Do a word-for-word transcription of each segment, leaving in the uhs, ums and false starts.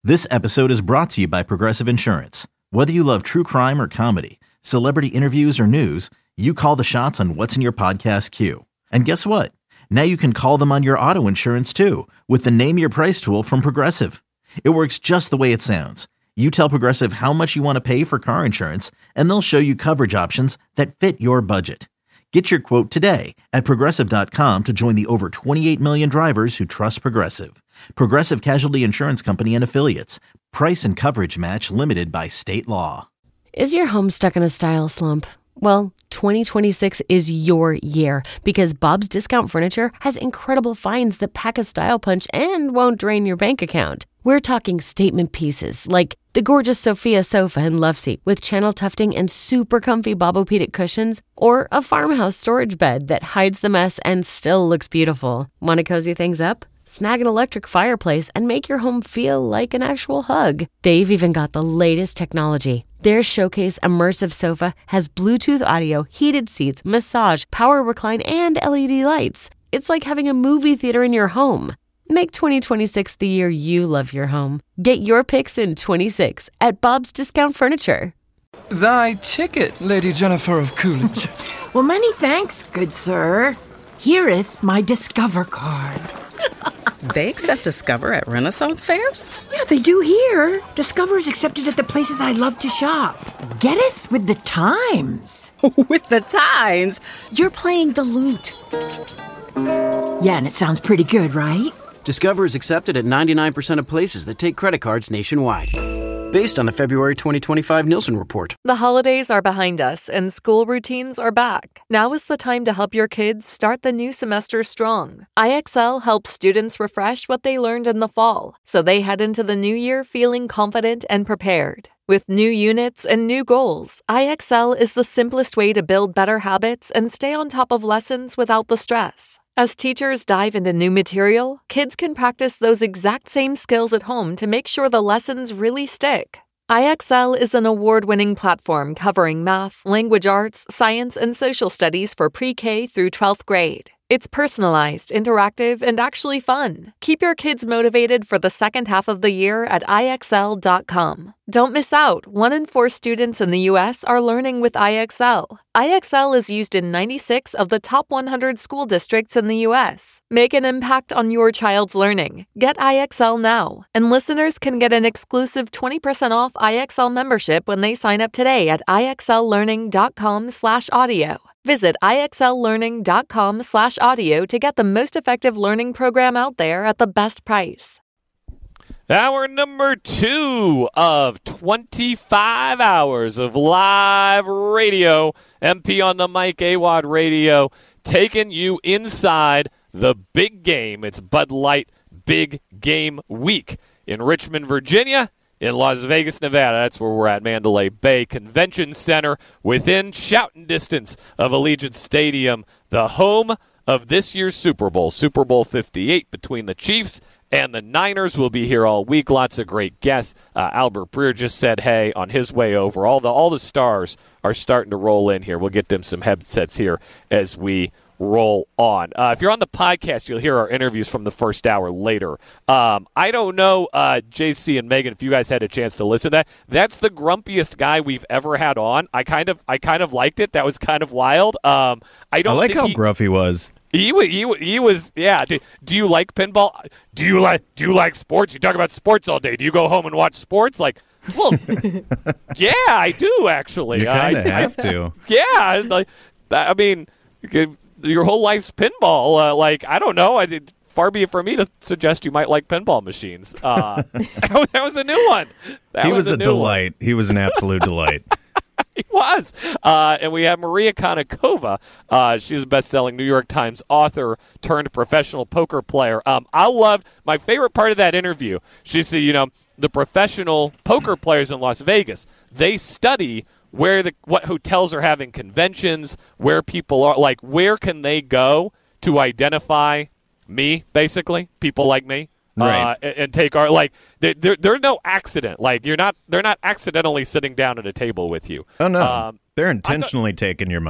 This episode is brought to you by Progressive Insurance. Whether you love true crime or comedy, celebrity interviews or news, you call the shots on what's in your podcast queue. And guess what? Now you can call them on your auto insurance too with the Name Your Price tool from Progressive. It works just the way it sounds. You tell Progressive how much you want to pay for car insurance, and they'll show you coverage options that fit your budget. Get your quote today at Progressive dot com to join the over twenty-eight million drivers who trust Progressive. Progressive Casualty Insurance Company and Affiliates. Price and coverage match limited by state law. Is your home stuck in a style slump? Well, twenty twenty-six is your year because Bob's Discount Furniture has incredible finds that pack a style punch and won't drain your bank account. We're talking statement pieces like the gorgeous Sophia sofa and love seat with channel tufting and super comfy Bobopedic cushions, or a farmhouse storage bed that hides the mess and still looks beautiful. Want to cozy things up? Snag an electric fireplace and make your home feel like an actual hug. They've even got the latest technology. Their Showcase Immersive Sofa has Bluetooth audio, heated seats, massage, power recline, and L E D lights. It's like having a movie theater in your home. Make twenty twenty-six the year you love your home. Get your picks in twenty-six at Bob's Discount Furniture. Thy ticket, Lady Jennifer of Coolidge. Well, many thanks, good sir. Hereeth my Discover card. They accept Discover at Renaissance fairs? Yeah, they do here. Discover is accepted at the places I love to shop. Getteth with the times. With the times? You're playing the lute. Yeah, and it sounds pretty good, right? Discover is accepted at ninety-nine percent of places that take credit cards nationwide. Based on the February twenty twenty-five Nielsen report. The holidays are behind us and school routines are back. Now is the time to help your kids start the new semester strong. I X L helps students refresh what they learned in the fall, so they head into the new year feeling confident and prepared. With new units and new goals, I X L is the simplest way to build better habits and stay on top of lessons without the stress. As teachers dive into new material, kids can practice those exact same skills at home to make sure the lessons really stick. I X L is an award-winning platform covering math, language arts, science, and social studies for pre-K through twelfth grade. It's personalized, interactive, and actually fun. Keep your kids motivated for the second half of the year at I X L dot com. Don't miss out. One in four students in the U S are learning with I X L. I X L is used in ninety-six of the top one hundred school districts in the U S. Make an impact on your child's learning. Get I X L now. And listeners can get an exclusive twenty percent off I X L membership when they sign up today at I X L learning dot com slash audio. Visit I X L learning dot com slash audio to get the most effective learning program out there at the best price. Hour number two of twenty-five hours of live radio. M P on the mic, A W O D Radio, taking you inside the big game. It's Bud Light Big Game Week in Richmond, Virginia. In Las Vegas, Nevada, that's where we're at, Mandalay Bay Convention Center, within shouting distance of Allegiant Stadium, the home of this year's Super Bowl, Super Bowl fifty-eight, between the Chiefs and the Niners. Will be here all week. Lots of great guests. Uh, Albert Breer just said hey on his way over. All the all the stars are starting to roll in here. We'll get them some headsets here as we roll on. Uh, if you're on the podcast, you'll hear our interviews from the first hour later. Um, I don't know, uh, J C and Megan, if you guys had a chance to listen to that. That's the grumpiest guy we've ever had on. I kind of, I kind of liked it. That was kind of wild. Um, I don't. I like think how he, gruff he was. He was, he, he was, yeah. Do, do you like pinball? Do you like, do you like sports? You talk about sports all day. Do you go home and watch sports? Like, well, yeah, I do actually. You kind of I, have I, to. Yeah, like, I mean. Your whole life's pinball. Uh, like, I don't know. I did, far be it from me to suggest you might like pinball machines. Uh, that was a new one. That he was, was a, a delight. One. He was an absolute delight. He was. Uh, and we have Maria Konnikova. Uh, she's a best-selling New York Times author turned professional poker player. Um, I loved my favorite part of that interview. She said, you know, the professional poker players in Las Vegas, they study where the what hotels are having conventions, where people are, like, where can they go to identify me, basically, people like me, right? Uh, and, and take our, like, there, there, there's no accident. Like, you're not, they're not accidentally sitting down at a table with you. Oh no, um, they're intentionally th- taking your money.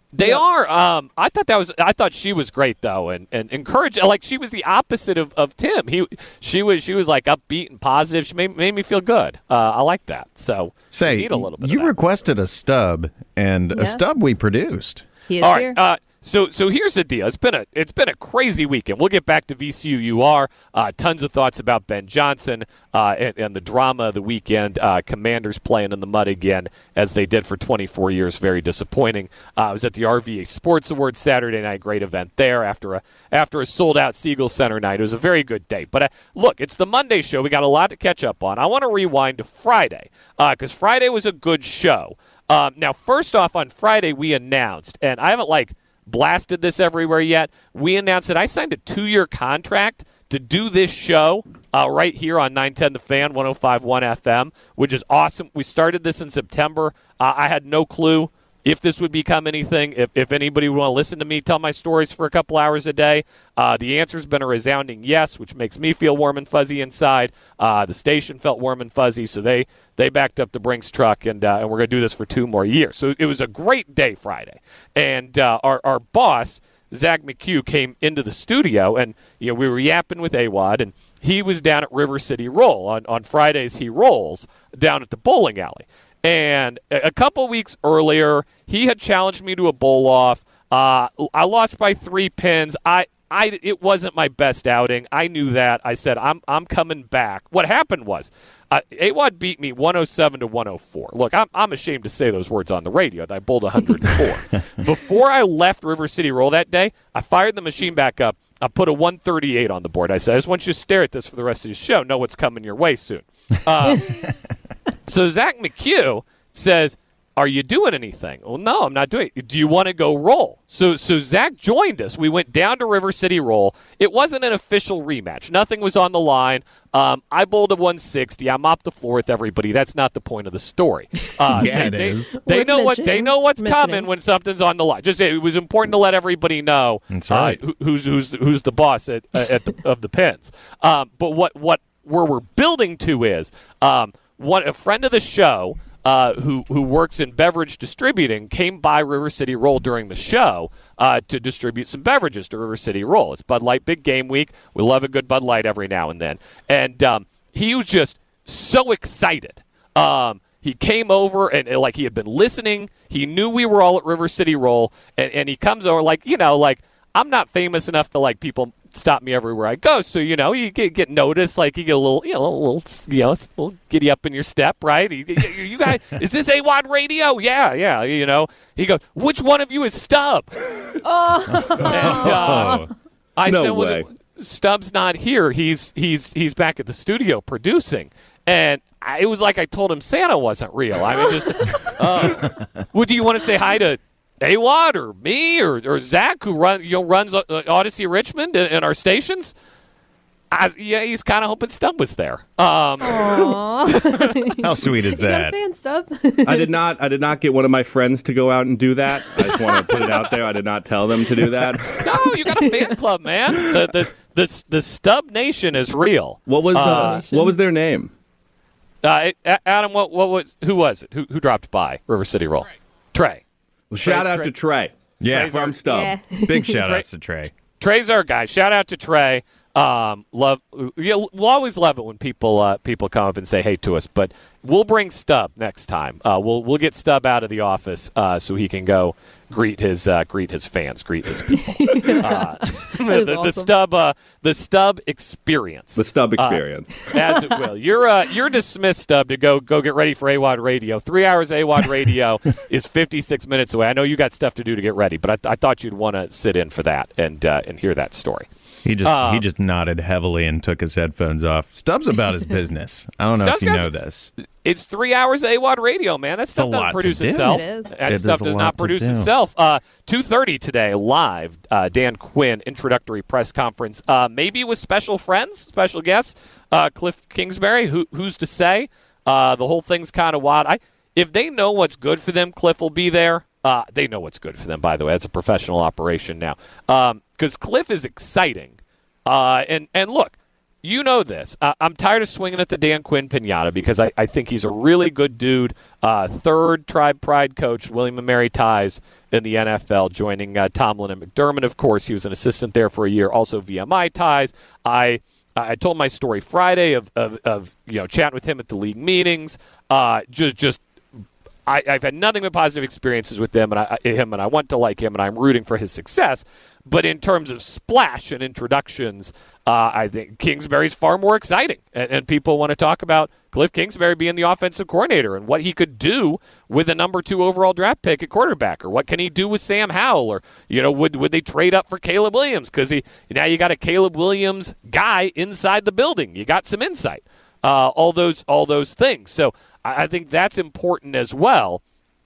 They yep. are. Um, I thought that was. I thought she was great though, and and encouraged. Like she was the opposite of, of Tim. He, she was. She was like upbeat and positive. She made made me feel good. Uh, I like that. So say need a little bit. You of that. requested a stub, and yeah. a stub we produced. He is All right. here. Uh, So so here's the deal. It's been a it's been a crazy weekend. We'll get back to V C U U R. Uh, tons of thoughts about Ben Johnson uh, and, and the drama of the weekend. Uh, Commanders playing in the mud again as they did for twenty-four years. Very disappointing. Uh, I was at the R V A Sports Awards Saturday night. Great event there after a after a sold out Siegel Center night. It was a very good day. But uh, look, it's the Monday show. We got a lot to catch up on. I want to rewind to Friday because uh, Friday was a good show. Um, now, first off, on Friday we announced, and I haven't like. blasted this everywhere yet. We announced that I signed a two-year contract to do this show uh, right here on nine ten The Fan, one oh five point one F M, which is awesome. We started this in September. Uh, I had no clue if this would become anything, if, if anybody would want to listen to me tell my stories for a couple hours a day. Uh, the answer's been a resounding yes, which makes me feel warm and fuzzy inside. Uh, the station felt warm and fuzzy, so they they backed up the Brinks truck, and uh, and we're going to do this for two more years. So it was a great day Friday. And uh, our, our boss, Zach McHugh, came into the studio, and you know we were yapping with A W O D, and he was down at River City Roll. On, on Fridays, he rolls down at the bowling alley. And a couple weeks earlier, he had challenged me to a bowl-off. Uh, I lost by three pins. I, I, it wasn't my best outing. I knew that. I said, I'm I'm coming back. What happened was uh, A W O D beat me one oh seven to one oh four. Look, I'm, I'm ashamed to say those words on the radio. I bowled one hundred four. Before I left River City Roll that day, I fired the machine back up. I put a one thirty-eight on the board. I said, I just want you to stare at this for the rest of the show. Know what's coming your way soon. Uh, So Zach McHugh says, are you doing anything? Well, no, I'm not doing it. Do you want to go roll? So so Zach joined us. We went down to River City Roll. It wasn't an official rematch. Nothing was on the line. Um, I bowled a one sixty. I mopped the floor with everybody. That's not the point of the story. Uh, yeah, they, it is. They, they know what they know what's mentioning. coming when something's on the line. Just it was important to let everybody know That's right. uh, who, who's who's who's the boss at, at the, of the pins. Um, but what what where we're building to is um, what a friend of the show. Uh, who who works in beverage distributing, came by River City Roll during the show uh, to distribute some beverages to River City Roll. It's Bud Light Big Game Week. We love a good Bud Light every now and then. And um, he was just so excited. Um, he came over and, and like he had been listening. He knew we were all at River City Roll, and, and he comes over like, you know, like I'm not famous enough to like people stop me everywhere I go. So, you know, you get, get noticed, like you get a little, you know, a little, you know, a little giddy up in your step, right? You, you guys, is this A W O D radio? Yeah, yeah, you know. He goes, which one of you is Stub? Oh. And uh, I no said, way. well, Stub's not here. He's he's he's back at the studio producing. And I, it was like I told him Santa wasn't real. I mean, just, uh, well, do you want to say hi to A W O D or me or, or Zach, who run, you know, runs uh, Odyssey Richmond and, and our stations? I, yeah, he's kind of hoping Stub was there. Um, How sweet is You got a that? fan, Stub. I did not. I did not get one of my friends to go out and do that. I just want to put it out there. I did not tell them to do that. no, you got a fan club, man. The the the, the Stub Nation is real. What was uh, Uh, what was their name? Uh, it- Adam, what what was who was it? Who who dropped by River City Roll? Trey. Well, shout Trey- out Trey- to Trey. Yeah, Trey's From Stub. Yeah. big shout Trey- outs to Trey. Trey's our guy. Shout out to Trey. Um, love. Yeah, we'll always love it when people uh, people come up and say hey to us. But we'll bring Stub next time. Uh, we'll we'll get Stub out of the office uh, so he can go greet his uh, greet his fans, greet his people. uh, the, the awesome. Stub uh, the Stub experience. The Stub experience. Uh, as it will. You're uh, you're dismissed, Stub, to go go get ready for A W O D Radio. Three hours A W O D Radio is fifty-six minutes away. I know you got stuff to do to get ready, but I, th- I thought you'd want to sit in for that and uh, and hear that story. He just Um, he just nodded heavily and took his headphones off. Stubb's about his business. I don't know Stubb's if you got- know this. It's three hours of A W O D Radio, man. That stuff a doesn't lot to produce do. itself. It is. That It stuff is a does lot not to produce do. itself. Uh, two thirty today, live, uh, Dan Quinn, introductory press conference. Uh, maybe with special friends, special guests, uh, Cliff Kingsbury. Who, who's to say? Uh, the whole thing's kind of wild. I, if they know what's good for them, Cliff will be there. Uh, they know what's good for them, by the way. It's a professional operation now. Because Cliff is exciting. Uh, and, and look, you know this. Uh, I'm tired of swinging at the Dan Quinn pinata because I, I think he's a really good dude. Uh, third Tribe Pride coach, William and Mary Ties in the N F L, joining uh, Tomlin and McDermott, of course. He was an assistant there for a year. Also V M I Ties. I I told my story Friday of, of, of you know chatting with him at the league meetings. Uh, just just I, I've had nothing but positive experiences with him, and I, him, and I want to like him, and I'm rooting for his success. But in terms of splash and introductions, uh, I think Kingsbury's far more exciting. And, and people want to talk about Cliff Kingsbury being the offensive coordinator and what he could do with a number two overall draft pick at quarterback, or what can he do with Sam Howell, or you know, would would they trade up for Caleb Williams because he now you got a Caleb Williams guy inside the building. You got some insight, uh, all those all those things. So I, I think that's important as well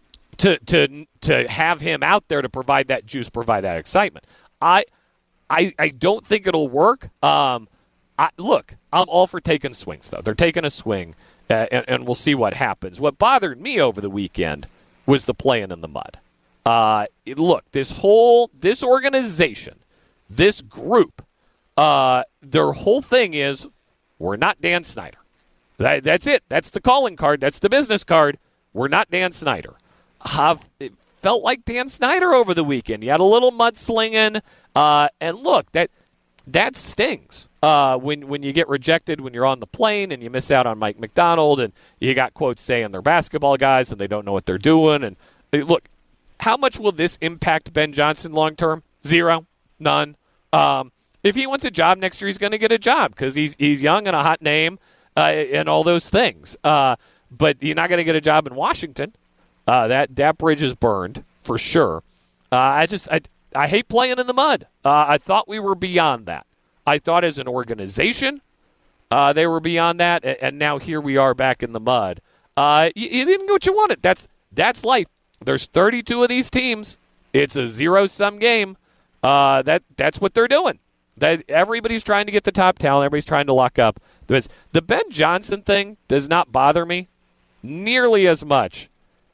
to to to have him out there to provide that juice, provide that excitement. I, I, I don't think it'll work. Um, I, look, I'm all for taking swings, though. They're taking a swing, uh, and, and we'll see what happens. What bothered me over the weekend was the playing in the mud. Uh, it, look, this whole, this organization, this group, uh, their whole thing is, we're not Dan Snyder. That, that's it. That's the calling card. That's the business card. We're not Dan Snyder. Have it felt like Dan Snyder over the weekend. You had a little mudslinging, uh, and look, that that stings uh, when when you get rejected when you're on the plane and you miss out on Mike Macdonald, and you got quotes saying they're basketball guys and they don't know what they're doing. And look, how much will this impact Ben Johnson long term? Zero, none. Um, if he wants a job next year, he's going to get a job because he's he's young and a hot name uh, and all those things. Uh, but you're not going to get a job in Washington. Uh, that that bridge is burned for sure. Uh, I just I I hate playing in the mud. Uh, I thought we were beyond that. I thought as an organization, uh, they were beyond that, and, and now here we are back in the mud. Uh, you, you didn't get what you wanted. That's that's life. There's thirty-two of these teams. It's a zero-sum game. Uh, that that's what they're doing. That everybody's trying to get the top talent. Everybody's trying to lock up. The Ben Johnson thing does not bother me nearly as much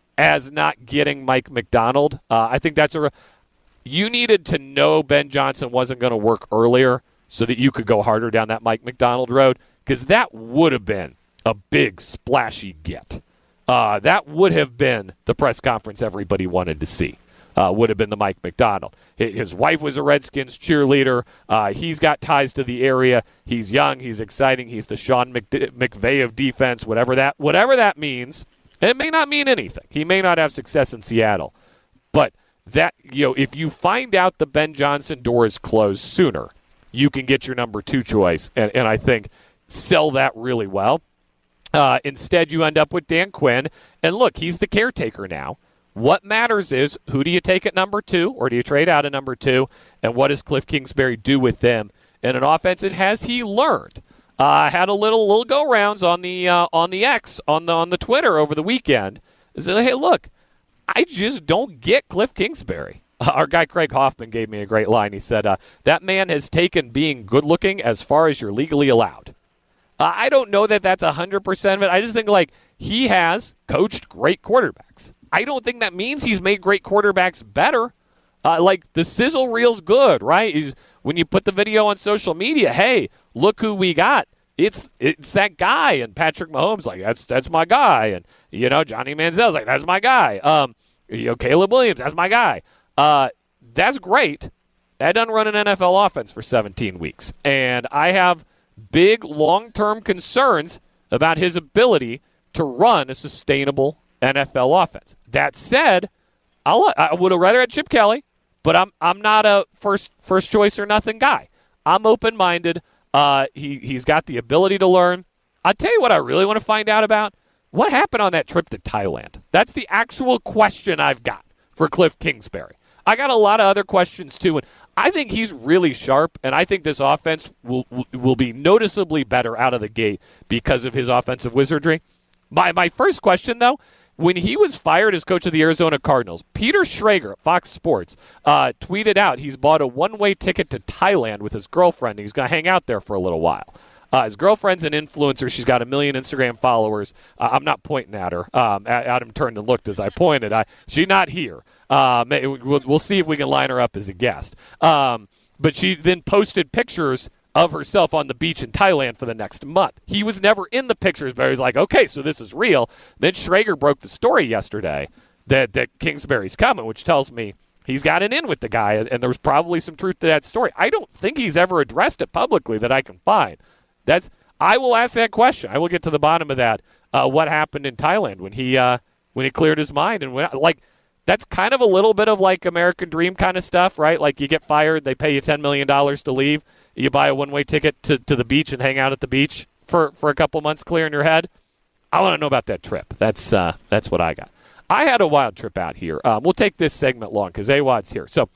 as not getting Mike Macdonald. Uh, I think that's a – you needed to know Ben Johnson wasn't going to work earlier so that you could go harder down that Mike Macdonald road, because that would have been a big, splashy get. Uh, that would have been the press conference everybody wanted to see, uh, would have been the Mike Macdonald. His wife was a Redskins cheerleader. Uh, he's got ties to the area. He's young. He's exciting. He's the Sean Mc- McVay of defense, whatever that, whatever that means. It may not mean anything. He may not have success in Seattle. But that, you know, if you find out the Ben Johnson door is closed sooner, you can get your number two choice, and, and I think sell that really well. Uh, instead, you end up with Dan Quinn. And look, he's the caretaker now. What matters is, who do you take at number two, or do you trade out at number two, and what does Cliff Kingsbury do with them in an offense, and has he learned? I uh, had a little little go rounds on the uh, on the X on the on the Twitter over the weekend. Said, hey, look, I just don't get Cliff Kingsbury. Uh, our guy Craig Hoffman gave me a great line. He said, uh, "That man has taken being good looking as far as you're legally allowed." Uh, I don't know that that's a hundred percent of it. I just think like he has coached great quarterbacks. I don't think that means he's made great quarterbacks better. Uh, like the sizzle reel's good, right? He's, when you put the video on social media, hey, look who we got. It's it's that guy. And Patrick Mahomes like, that's that's my guy. And, you know, Johnny Manziel's like, that's my guy. Um, you know, Caleb Williams, that's my guy. Uh, that's great. That doesn't run an N F L offense for seventeen weeks. And I have big long-term concerns about his ability to run a sustainable N F L offense. That said, I'll, I would have rather had Chip Kelly, but I'm I'm not a first first choice or nothing guy. I'm open-minded. Uh, he, he's got the ability to learn. I'll tell you what I really want to find out about. What happened on that trip to Thailand? That's the actual question I've got for Cliff Kingsbury. I got a lot of other questions, too, and I think he's really sharp, and I think this offense will will be noticeably better out of the gate because of his offensive wizardry. My, my first question, though, when he was fired as coach of the Arizona Cardinals, Peter Schrager at Fox Sports uh, tweeted out he's bought a one-way ticket to Thailand with his girlfriend, and he's going to hang out there for a little while. Uh, his girlfriend's an influencer. She's got a million Instagram followers. Uh, I'm not pointing at her. Um, Adam turned and looked as I pointed. I, she's not here. Um, we'll, we'll see if we can line her up as a guest. Um, but she then posted pictures of herself on the beach in Thailand for the next month. He was never in the pictures, but he was like, okay, so this is real. Then Schrager broke the story yesterday that, that Kingsbury's coming, which tells me he's got an in with the guy, and there was probably some truth to that story. I don't think he's ever addressed it publicly that I can find. That's I will ask that question. I will get to the bottom of that. Uh, what happened in Thailand when he uh, when he cleared his mind and went, like that's kind of a little bit of like American Dream kind of stuff, right? Like you get fired, they pay you ten million dollars to leave, you buy a one-way ticket to, to the beach and hang out at the beach for, for a couple months clearing your head. I want to know about that trip. That's uh, that's what I got. I had a wild trip out here. Um, we'll take this segment long because AWOD's here. So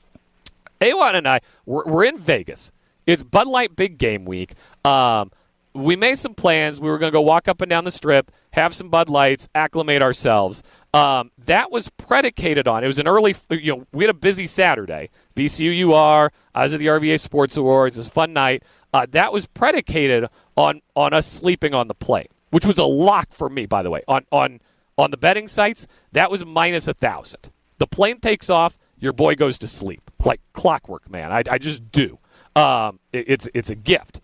AWOD and I, we're, we're in Vegas. It's Bud Light Big Game Week. Um, we made some plans. We were going to go walk up and down the strip, have some Bud Lights, acclimate ourselves. Um, that was predicated on, it was an early, you know, we had a busy Saturday. V C U U R, I was at the R V A Sports Awards. It was a fun night. Uh, that was predicated on on us sleeping on the plane, which was a lock for me, by the way. On on on the betting sites, that was minus a thousand. The plane takes off, your boy goes to sleep. Like clockwork, man. I, I just do. Um, it, it's it's a gift.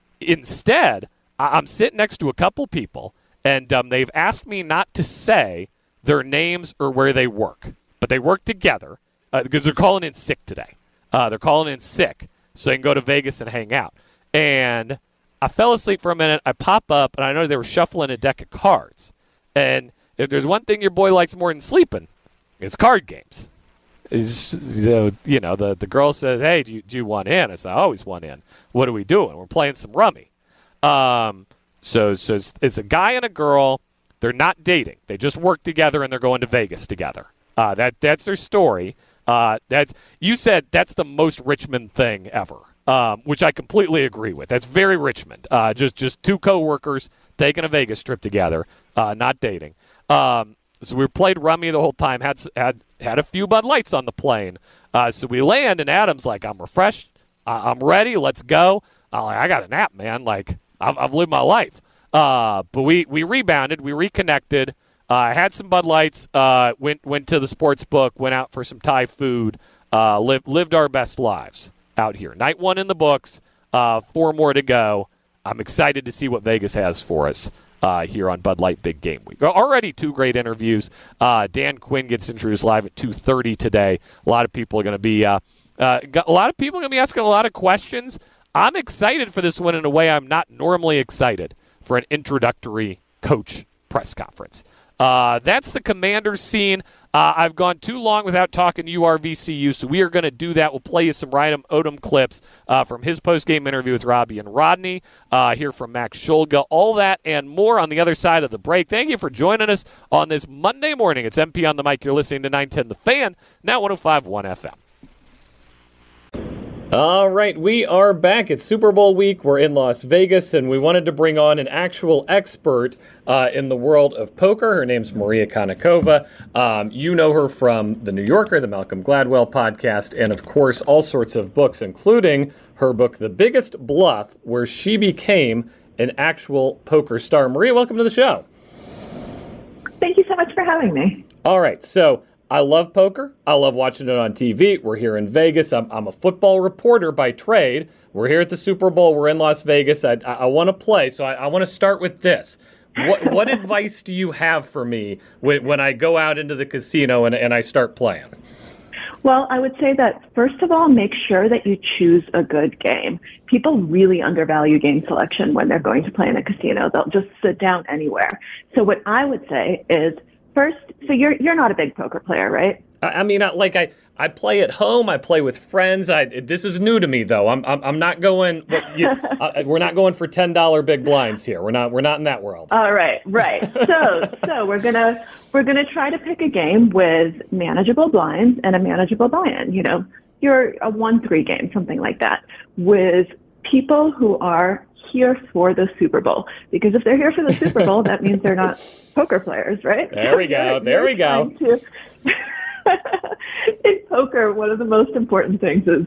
Instead, I, I'm sitting next to a couple people, and um, they've asked me not to say their names or where they work. But they work together uh, because they're calling in sick today. Uh, they're calling in sick so they can go to Vegas and hang out. And I fell asleep for a minute. I pop up, and I know they were shuffling a deck of cards. And if there's one thing your boy likes more than sleeping, it's card games. It's, you know, the, the girl says, hey, do you, do you want in? I said, I always want in. What are we doing? We're playing some rummy. Um, so, so it's, it's a guy and a girl. They're not dating. They just work together, and they're going to Vegas together. Uh, that That's their story. Uh, that's you said that's the most Richmond thing ever, um, which I completely agree with. That's very Richmond. Uh, just just two coworkers taking a Vegas trip together, uh, not dating. Um, so we played rummy the whole time. Had had had a few Bud Lights on the plane. Uh, so we land, and Adam's like, "I'm refreshed. I- I'm ready. Let's go." I'm like, "I got a nap, man. Like I've, I've lived my life." Uh, but we we rebounded. We reconnected. I uh, had some Bud Lights, uh, went went to the sports book, went out for some Thai food, uh, lived, lived our best lives out here. Night one in the books, uh, four more to go. I'm excited to see what Vegas has for us uh, here on Bud Light Big Game Week. Already two great interviews. Uh, Dan Quinn gets introduced live at two thirty today. A lot of people are going to be uh, uh, a lot of people are going to be asking a lot of questions. I'm excited for this one in a way I'm not normally excited for an introductory coach press conference. Uh, that's the Commanders scene. Uh, I've gone too long without talking U R V C U, so we are going to do that. We'll play you some Ryan Odom clips uh, from his post-game interview with Robbie and Rodney, uh, hear from Max Shulga, all that and more on the other side of the break. Thank you for joining us on this Monday morning. It's M P on the mic. You're listening to nine ten The Fan, now one oh five point one F M. All right, we are back. It's Super Bowl week. We're in Las Vegas, and we wanted to bring on an actual expert uh, in the world of poker. Her name's Maria Konnikova. Um, you know her from The New Yorker, the Malcolm Gladwell podcast, and, of course, all sorts of books, including her book, The Biggest Bluff, where she became an actual poker star. Maria, welcome to the show. Thank you so much for having me. All right, so I love poker. I love watching it on T V. We're here in Vegas. I'm, I'm a football reporter by trade. We're here at the Super Bowl. We're in Las Vegas. I, I, I want to play, so I, I want to start with this. What, what advice do you have for me when, when I go out into the casino and, and I start playing? Well, I would say that, first of all, make sure that you choose a good game. People really undervalue game selection when they're going to play in a casino. They'll just sit down anywhere. So what I would say is, first, so you're you're not a big poker player, right? I, I mean, I, like I, I play at home. I play with friends. I this is new to me, though. I'm I'm, I'm not going. You, uh, we're not going for ten dollar big blinds here. We're not we're not in that world. All right, right. So so we're gonna we're gonna try to pick a game with manageable blinds and a manageable buy-in. You know, you're a one three game, something like that, with people who are here for the Super Bowl, because if they're here for the Super Bowl, that means they're not poker players, right? There we go. There we go. To... In poker, one of the most important things is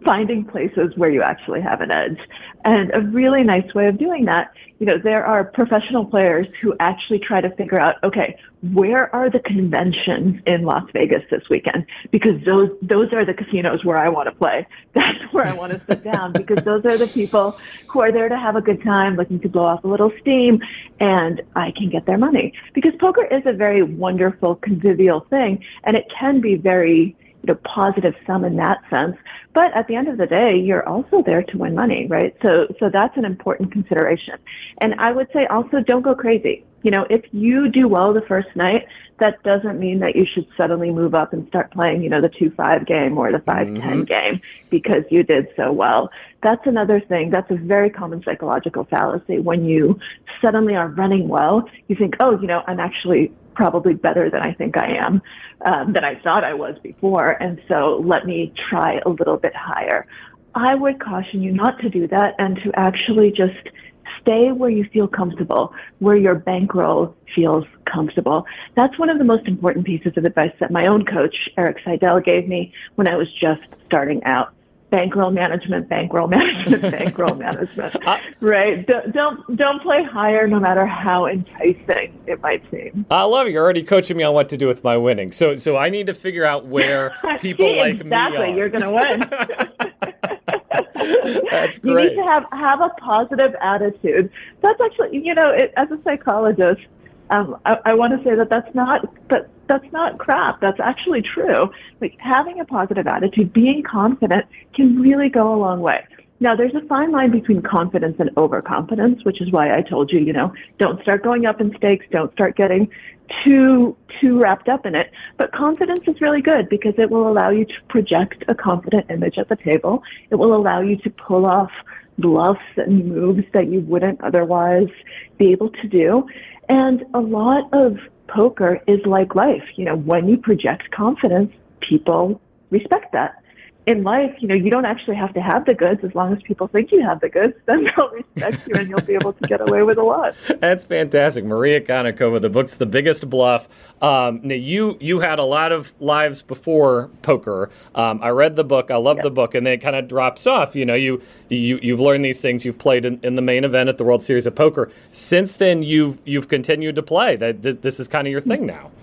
finding places where you actually have an edge. And a really nice way of doing that, you know, there are professional players who actually try to figure out, okay, where are the conventions in Las Vegas this weekend? Because those those are the casinos where I want to play. That's where I want to sit down, because those are the people who are there to have a good time, looking to blow off a little steam, and I can get their money. Because poker is a very wonderful, convivial thing, and it can be very, you know, positive sum in that sense. But at the end of the day, you're also there to win money, right? So, so that's an important consideration. And I would say also don't go crazy. You know, if you do well the first night, that doesn't mean that you should suddenly move up and start playing, you know, the two five game or the five ten mm-hmm. game because you did so well. That's another thing. That's a very common psychological fallacy. When you suddenly are running well, you think, oh, you know, I'm actually probably better than I think I am, um, than I thought I was before. And so let me try a little bit higher. I would caution you not to do that and to actually just stay where you feel comfortable, where your bankroll feels comfortable. That's one of the most important pieces of advice that my own coach, Eric Seidel, gave me when I was just starting out. Bankroll management, bankroll management, bankroll management, right? Don't, don't don't play higher, no matter how enticing it might seem. I love it. You're already coaching me on what to do with my winning. So so I need to figure out where people See, like exactly. me are. Exactly, you're going to win. That's great. You need to have, have a positive attitude. That's actually, you know, it, as a psychologist, um, I, I want to say that that's not that that's not crap. That's actually true. Like, having a positive attitude, being confident, can really go a long way. Now, there's a fine line between confidence and overconfidence, which is why I told you, you know, don't start going up in stakes. Don't start getting too too wrapped up in it. But confidence is really good because it will allow you to project a confident image at the table. It will allow you to pull off bluffs and moves that you wouldn't otherwise be able to do. And a lot of poker is like life. You know, when you project confidence, people respect that. In life, you know, you don't actually have to have the goods. As long as people think you have the goods, then they'll respect you and you'll be able to get away with a lot. That's fantastic. Maria Konnikova, the book's The Biggest Bluff. Um, now, you you had a lot of lives before poker. Um, I read the book. I love yeah. the book. And then it kind of drops off. You know, you, you, you've learned these things. You've played in, in the main event at the World Series of Poker. Since then, you've you've continued to play. That This, this is kind of your thing now.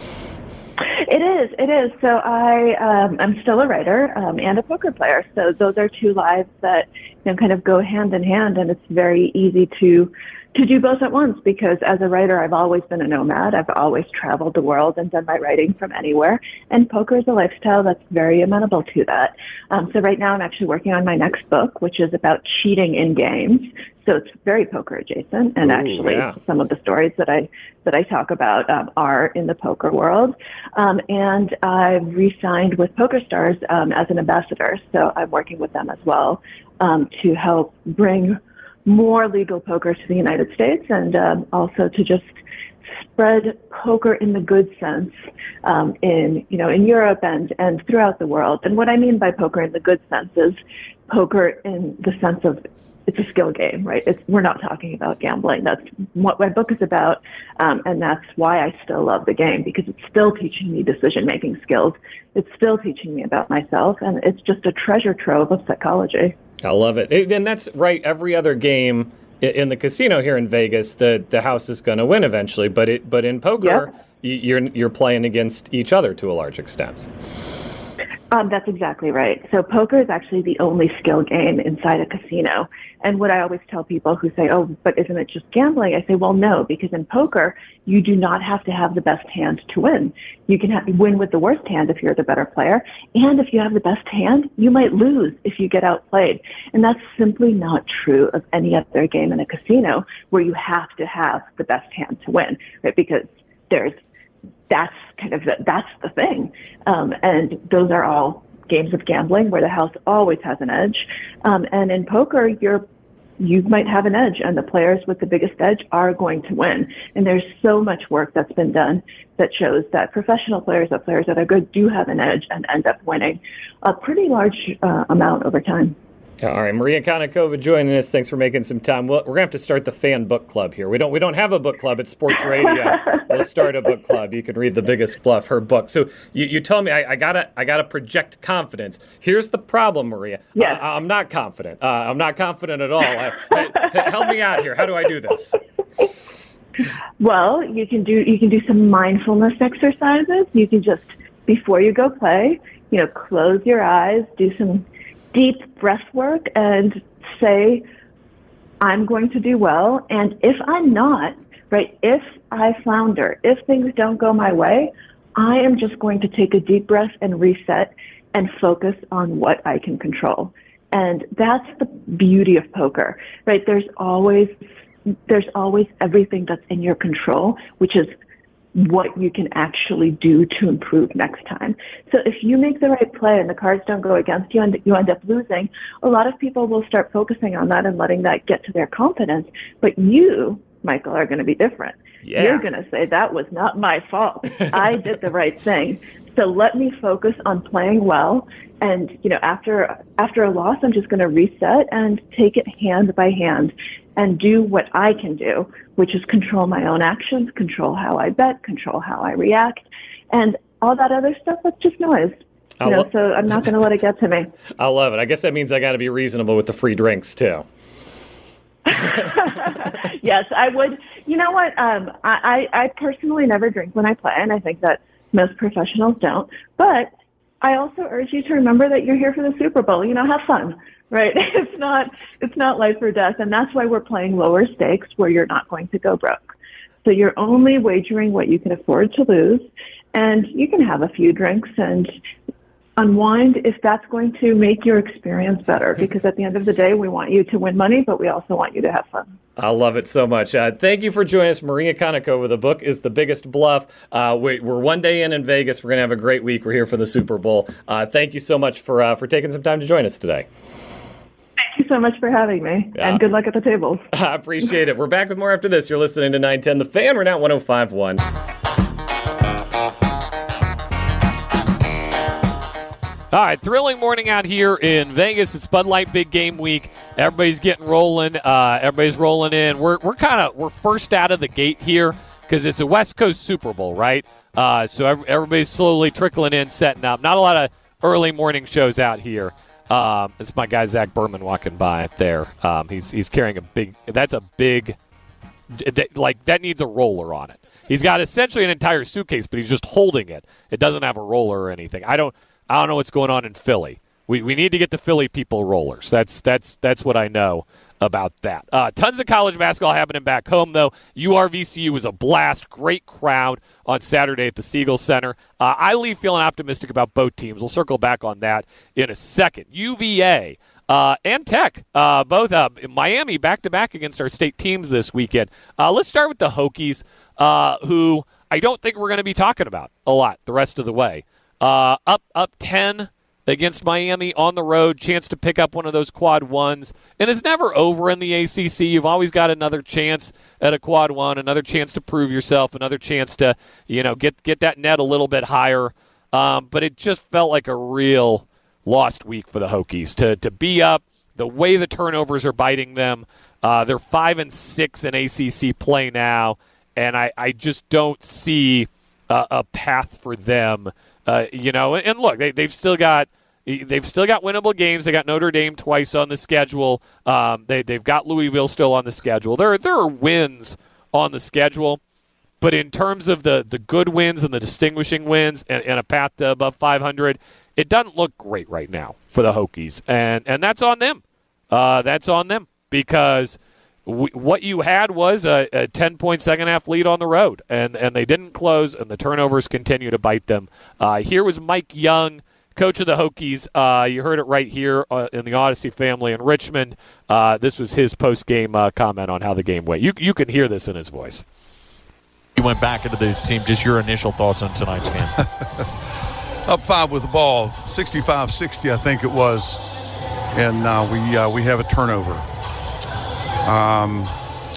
It is. It is. So I, um, I'm still a writer um, and a poker player. So those are two lives that, you know, kind of go hand in hand, and it's very easy to to do both at once because as a writer, I've always been a nomad. I've always traveled the world and done my writing from anywhere. And poker is a lifestyle that's very amenable to that. Um, so right now I'm actually working on my next book, which is about cheating in games. So it's very poker adjacent, and Ooh, actually yeah. some of the stories that I that I talk about um, are in the poker world. Um, and I've re-signed with PokerStars um, as an ambassador, so I'm working with them as well um, to help bring more legal poker to the United States, and um, also to just spread poker in the good sense um, in you know in Europe and and throughout the world. And what I mean by poker in the good sense is poker in the sense of it's a skill game, right? It's, we're not talking about gambling. That's what my book is about, um, and that's why I still love the game, because it's still teaching me decision-making skills. It's still teaching me about myself, and it's just a treasure trove of psychology. I love it. And that's right. Every other game in the casino here in Vegas, the, the house is going to win eventually. But it but in poker, yep. you're you're playing against each other to a large extent. Um, that's exactly right. So poker is actually the only skill game inside a casino. And what I always tell people who say, oh, but isn't it just gambling? I say, well, no, because in poker, you do not have to have the best hand to win. You can have, win with the worst hand if you're the better player. And if you have the best hand, you might lose if you get outplayed. And that's simply not true of any other game in a casino where you have to have the best hand to win, right? Because there's that's kind of the, that's the thing. Um, and those are all games of gambling where the house always has an edge. Um, and in poker, you're, you might have an edge, and the players with the biggest edge are going to win. And there's so much work that's been done that shows that professional players, or players that are good, do have an edge and end up winning a pretty large uh, amount over time. All right, Maria Konnikova joining us. Thanks for making some time. Well, we're gonna have to start the fan book club here. We don't we don't have a book club at Sports Radio. We'll start a book club. You can read The Biggest Bluff, her book. So you, you told me I, I gotta I gotta project confidence. Here's the problem, Maria. Yes. I, I'm not confident. Uh, I'm not confident at all. I, I, help me out here. How do I do this? Well, you can do you can do some mindfulness exercises. You can just, before you go play, you know, close your eyes, do some deep breath work, and say, I'm going to do well. And if I'm not, right, if I flounder, if things don't go my way, I am just going to take a deep breath and reset and focus on what I can control. And that's the beauty of poker, right? There's always there's always everything that's in your control, which is what you can actually do to improve next time. So if you make the right play and the cards don't go against you and you end up losing, a lot of people will start focusing on that and letting that get to their confidence. But you, Michael, are going to be different. Yeah. You're going to say, that was not my fault. I did the right thing. So let me focus on playing well. And, you know, after after a loss, I'm just going to reset and take it hand by hand and do what I can do, which is control my own actions, control how I bet, control how I react, and all that other stuff, that's just noise. You know, lo- so I'm not going to let it get to me. I love it. I guess that means I got to be reasonable with the free drinks, too. Yes, I would. You know what? Um, I, I, I personally never drink when I play, and I think that most professionals don't. But I also urge you to remember that you're here for the Super Bowl. You know, have fun, right? It's not it's not life or death, and that's why we're playing lower stakes where you're not going to go broke. So you're only wagering what you can afford to lose, and you can have a few drinks and unwind if that's going to make your experience better, because at the end of the day, we want you to win money, but we also want you to have fun. I love it so much. Uh, thank you for joining us, Maria Konnikova. The book is The Biggest Bluff. Uh, we, we're one day in in Vegas. We're going to have a great week. We're here for the Super Bowl. Uh, thank you so much for uh, for taking some time to join us today. Thank you so much for having me, Yeah. and good luck at the tables. I appreciate it. We're back with more after this. You're listening to nine ten The Fan. We're now one oh five point one. All right, thrilling morning out here in Vegas. It's Bud Light Big Game Week. Everybody's getting rolling. Uh, everybody's rolling in. We're we're kind of we're first out of the gate here because it's a West Coast Super Bowl, right? Uh, so every, everybody's slowly trickling in, setting up. Not a lot of early morning shows out here. Um, it's my guy Zach Berman walking by there. Um, he's he's carrying a big. That's a big. Like that needs a roller on it. He's got essentially an entire suitcase, but he's just holding it. It doesn't have a roller or anything. I don't. I don't know what's going on in Philly. We we need to get the Philly people rollers. That's that's that's what I know about that. Uh, tons of college basketball happening back home, though. U R V C U was a blast. Great crowd on Saturday at the Siegel Center. Uh, I leave feeling optimistic about both teams. We'll circle back on that in a second. U V A uh, and Tech, uh, both uh, Miami back-to-back against our state teams this weekend. Uh, let's start with the Hokies, uh, who I don't think we're going to be talking about a lot the rest of the way. Uh, up up ten against Miami on the road, chance to pick up one of those quad ones. And it's never over in the A C C. You've always got another chance at a quad one, another chance to prove yourself, another chance to, you know, get get that net a little bit higher. Um, but it just felt like a real lost week for the Hokies to to be up. The way the turnovers are biting them, uh, they're five and six in A C C play now, and I, I just don't see a, a path for them. Uh, you know, and look, they, they've still got they've still got winnable games. They got Notre Dame twice on the schedule. Um, they they've got Louisville still on the schedule. There there are wins on the schedule, but in terms of the, the good wins and the distinguishing wins and, and a path to above five hundred, it doesn't look great right now for the Hokies, and and that's on them. Uh, that's on them because we, what you had was a, a ten-point second-half lead on the road, and, and they didn't close, and the turnovers continue to bite them. Uh, here was Mike Young, coach of the Hokies. Uh, you heard it right here uh, in the Odyssey family in Richmond. Uh, this was his post-game uh, comment on how the game went. You, you can hear this in his voice. You went back into the team. Just your initial thoughts on tonight's game. Up five with the ball, sixty-five sixty, I think it was, and uh, we uh, we have a turnover. Um,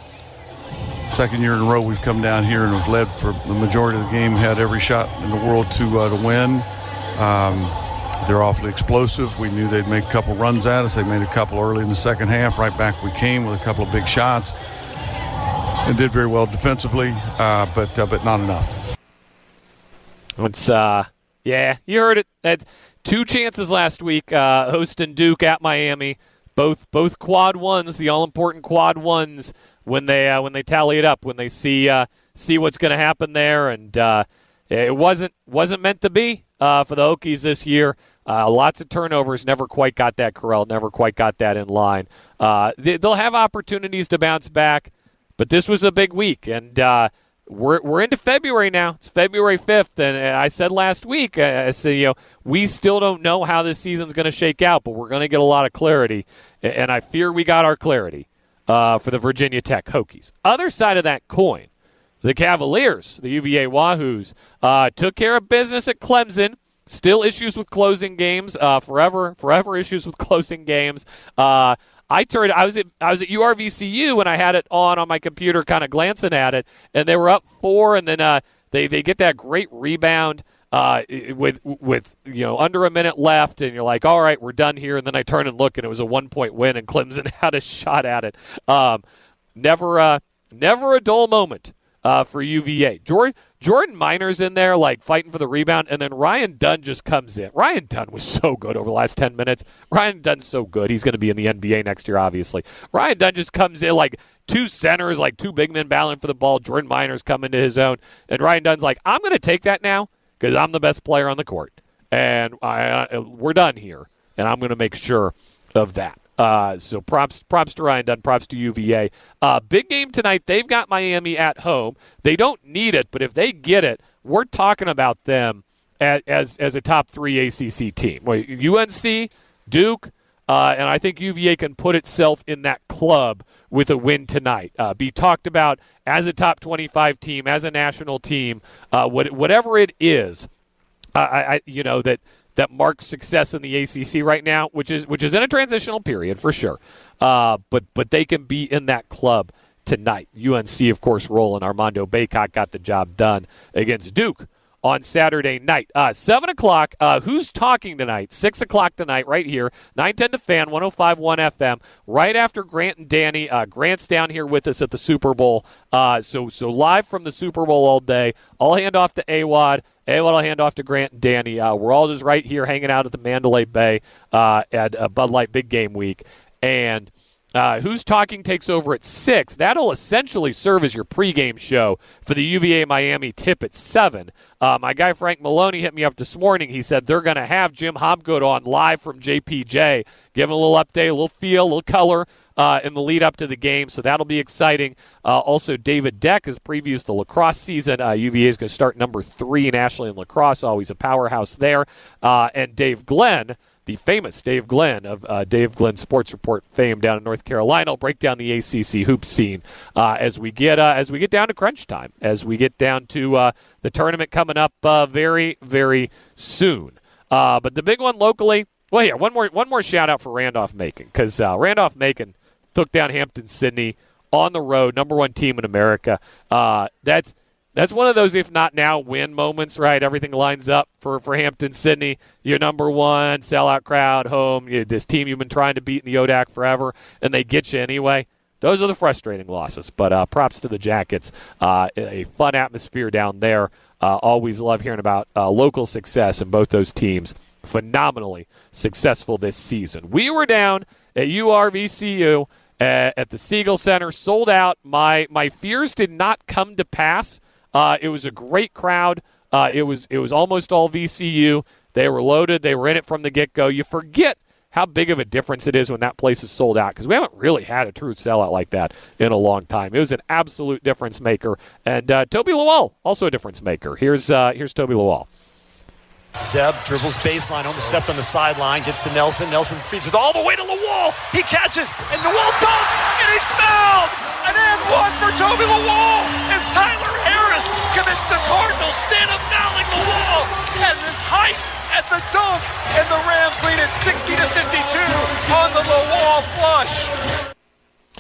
second year in a row we've come down here and have led for the majority of the game, had every shot in the world to uh, to win. Um, They're awfully explosive. We knew they'd make a couple runs at us. They made a couple early in the second half. Right back we came with a couple of big shots and did very well defensively, uh, but uh, but not enough. It's uh, yeah, you heard it. That's two chances last week, uh, hosting Duke at Miami. Both both quad ones, the all important quad ones. When they uh, when they tally it up, when they see uh, see what's going to happen there, and uh, it wasn't wasn't meant to be uh, for the Hokies this year. Uh, lots of turnovers, never quite got that corralled, never quite got that in line. Uh, they, they'll have opportunities to bounce back, but this was a big week, and uh, we're we're into February now. It's February fifth, and, and I said last week, uh, I said, you know, we still don't know how this season's going to shake out, but we're going to get a lot of clarity, and I fear we got our clarity uh, for the Virginia Tech Hokies. Other side of that coin, the Cavaliers, the U V A Wahoos, uh, took care of business at Clemson. Still issues with closing games. Uh, forever, forever issues with closing games. Uh, I turned. I was at I was at U R V C U when I had it on on my computer, kind of glancing at it, and they were up four, and then uh, they they get that great rebound uh, with with you know under a minute left, and you're like, all right, we're done here. And then I turn and look, and it was a one point win, and Clemson had a shot at it. Um, never, uh, never a dull moment uh, for U V A. Jordan. Jordan Miner's in there, like, fighting for the rebound, and then Ryan Dunn just comes in. Ryan Dunn was so good over the last ten minutes. Ryan Dunn's so good. He's going to be in the N B A next year, obviously. Ryan Dunn just comes in, like, two centers, like two big men battling for the ball. Jordan Miner's coming to his own. And Ryan Dunn's like, I'm going to take that now because I'm the best player on the court. And I, I, we're done here, and I'm going to make sure of that. Uh, so props props to Ryan Dunn, props to U V A. Uh, big game tonight. They've got Miami at home. They don't need it, but if they get it, we're talking about them as as, as a top three A C C team. Wait, U N C, Duke, uh, and I think U V A can put itself in that club with a win tonight. Uh, be talked about as a top twenty-five team, as a national team, uh, what, whatever it is. Uh, I, I you know that. that marks success in the A C C right now, which is which is in a transitional period for sure. Uh, but but they can be in that club tonight. U N C, of course, rolling. Armando Bacot got the job done against Duke on Saturday night. Uh, seven o'clock, uh, who's talking tonight? six o'clock tonight right here, nine ten to Fan, one oh five point one F M, right after Grant and Danny. Uh, Grant's down here with us at the Super Bowl. Uh, so, so live from the Super Bowl all day. I'll hand off to A W A D. Hey, well, I'll hand off to Grant and Danny. Uh, we're all just right here hanging out at the Mandalay Bay uh, at uh, Bud Light Big Game Week. And uh, Who's Talking takes over at six. That'll essentially serve as your pregame show for the U V A Miami tip at seven. Uh, my guy Frank Maloney hit me up this morning. He said they're going to have Jim Hobgood on live from J P J, giving a little update, a little feel, a little color. Uh, in the lead up to the game, so that'll be exciting. Uh, also, David Deck has previews the lacrosse season. Uh, U V A is going to start number three nationally in lacrosse, always a powerhouse there. Uh, and Dave Glenn, the famous Dave Glenn of uh, Dave Glenn Sports Report fame down in North Carolina, will break down the A C C hoop scene uh, as we get uh, as we get down to crunch time, as we get down to uh, the tournament coming up uh, very, very soon. Uh, but the big one locally, well, yeah, one more one more shout out for Randolph-Macon, because uh, Randolph-Macon took down Hampton-Sydney on the road, number one team in America. Uh, that's that's one of those if not now win moments, right? Everything lines up for, for Hampton-Sydney. You're number one, sellout crowd, home. You, this team you've been trying to beat in the O D A C forever, and they get you anyway. Those are the frustrating losses, but uh, props to the Jackets. Uh, a fun atmosphere down there. Uh, always love hearing about uh, local success in both those teams. Phenomenally successful this season. We were down at U R V C U. Uh, at the Siegel Center, sold out. My my fears did not come to pass. Uh, it was a great crowd. Uh, it was it was almost all V C U. They were loaded. They were in it from the get-go. You forget how big of a difference it is when that place is sold out, because we haven't really had a true sellout like that in a long time. It was an absolute difference maker. And uh, Toby Lawal, also a difference maker. Here's uh, here's Toby Lawal. Zeb dribbles baseline, almost stepped on the sideline, gets to Nelson. Nelson feeds it all the way to Lawal. He catches, and Lawal dunks, and he's fouled! An and one for Toby Lawal as Tyler Harris commits the Cardinal sin of fouling Lawal as his height at the dunk, and the Rams lead at sixty to fifty-two on the Lawal flush.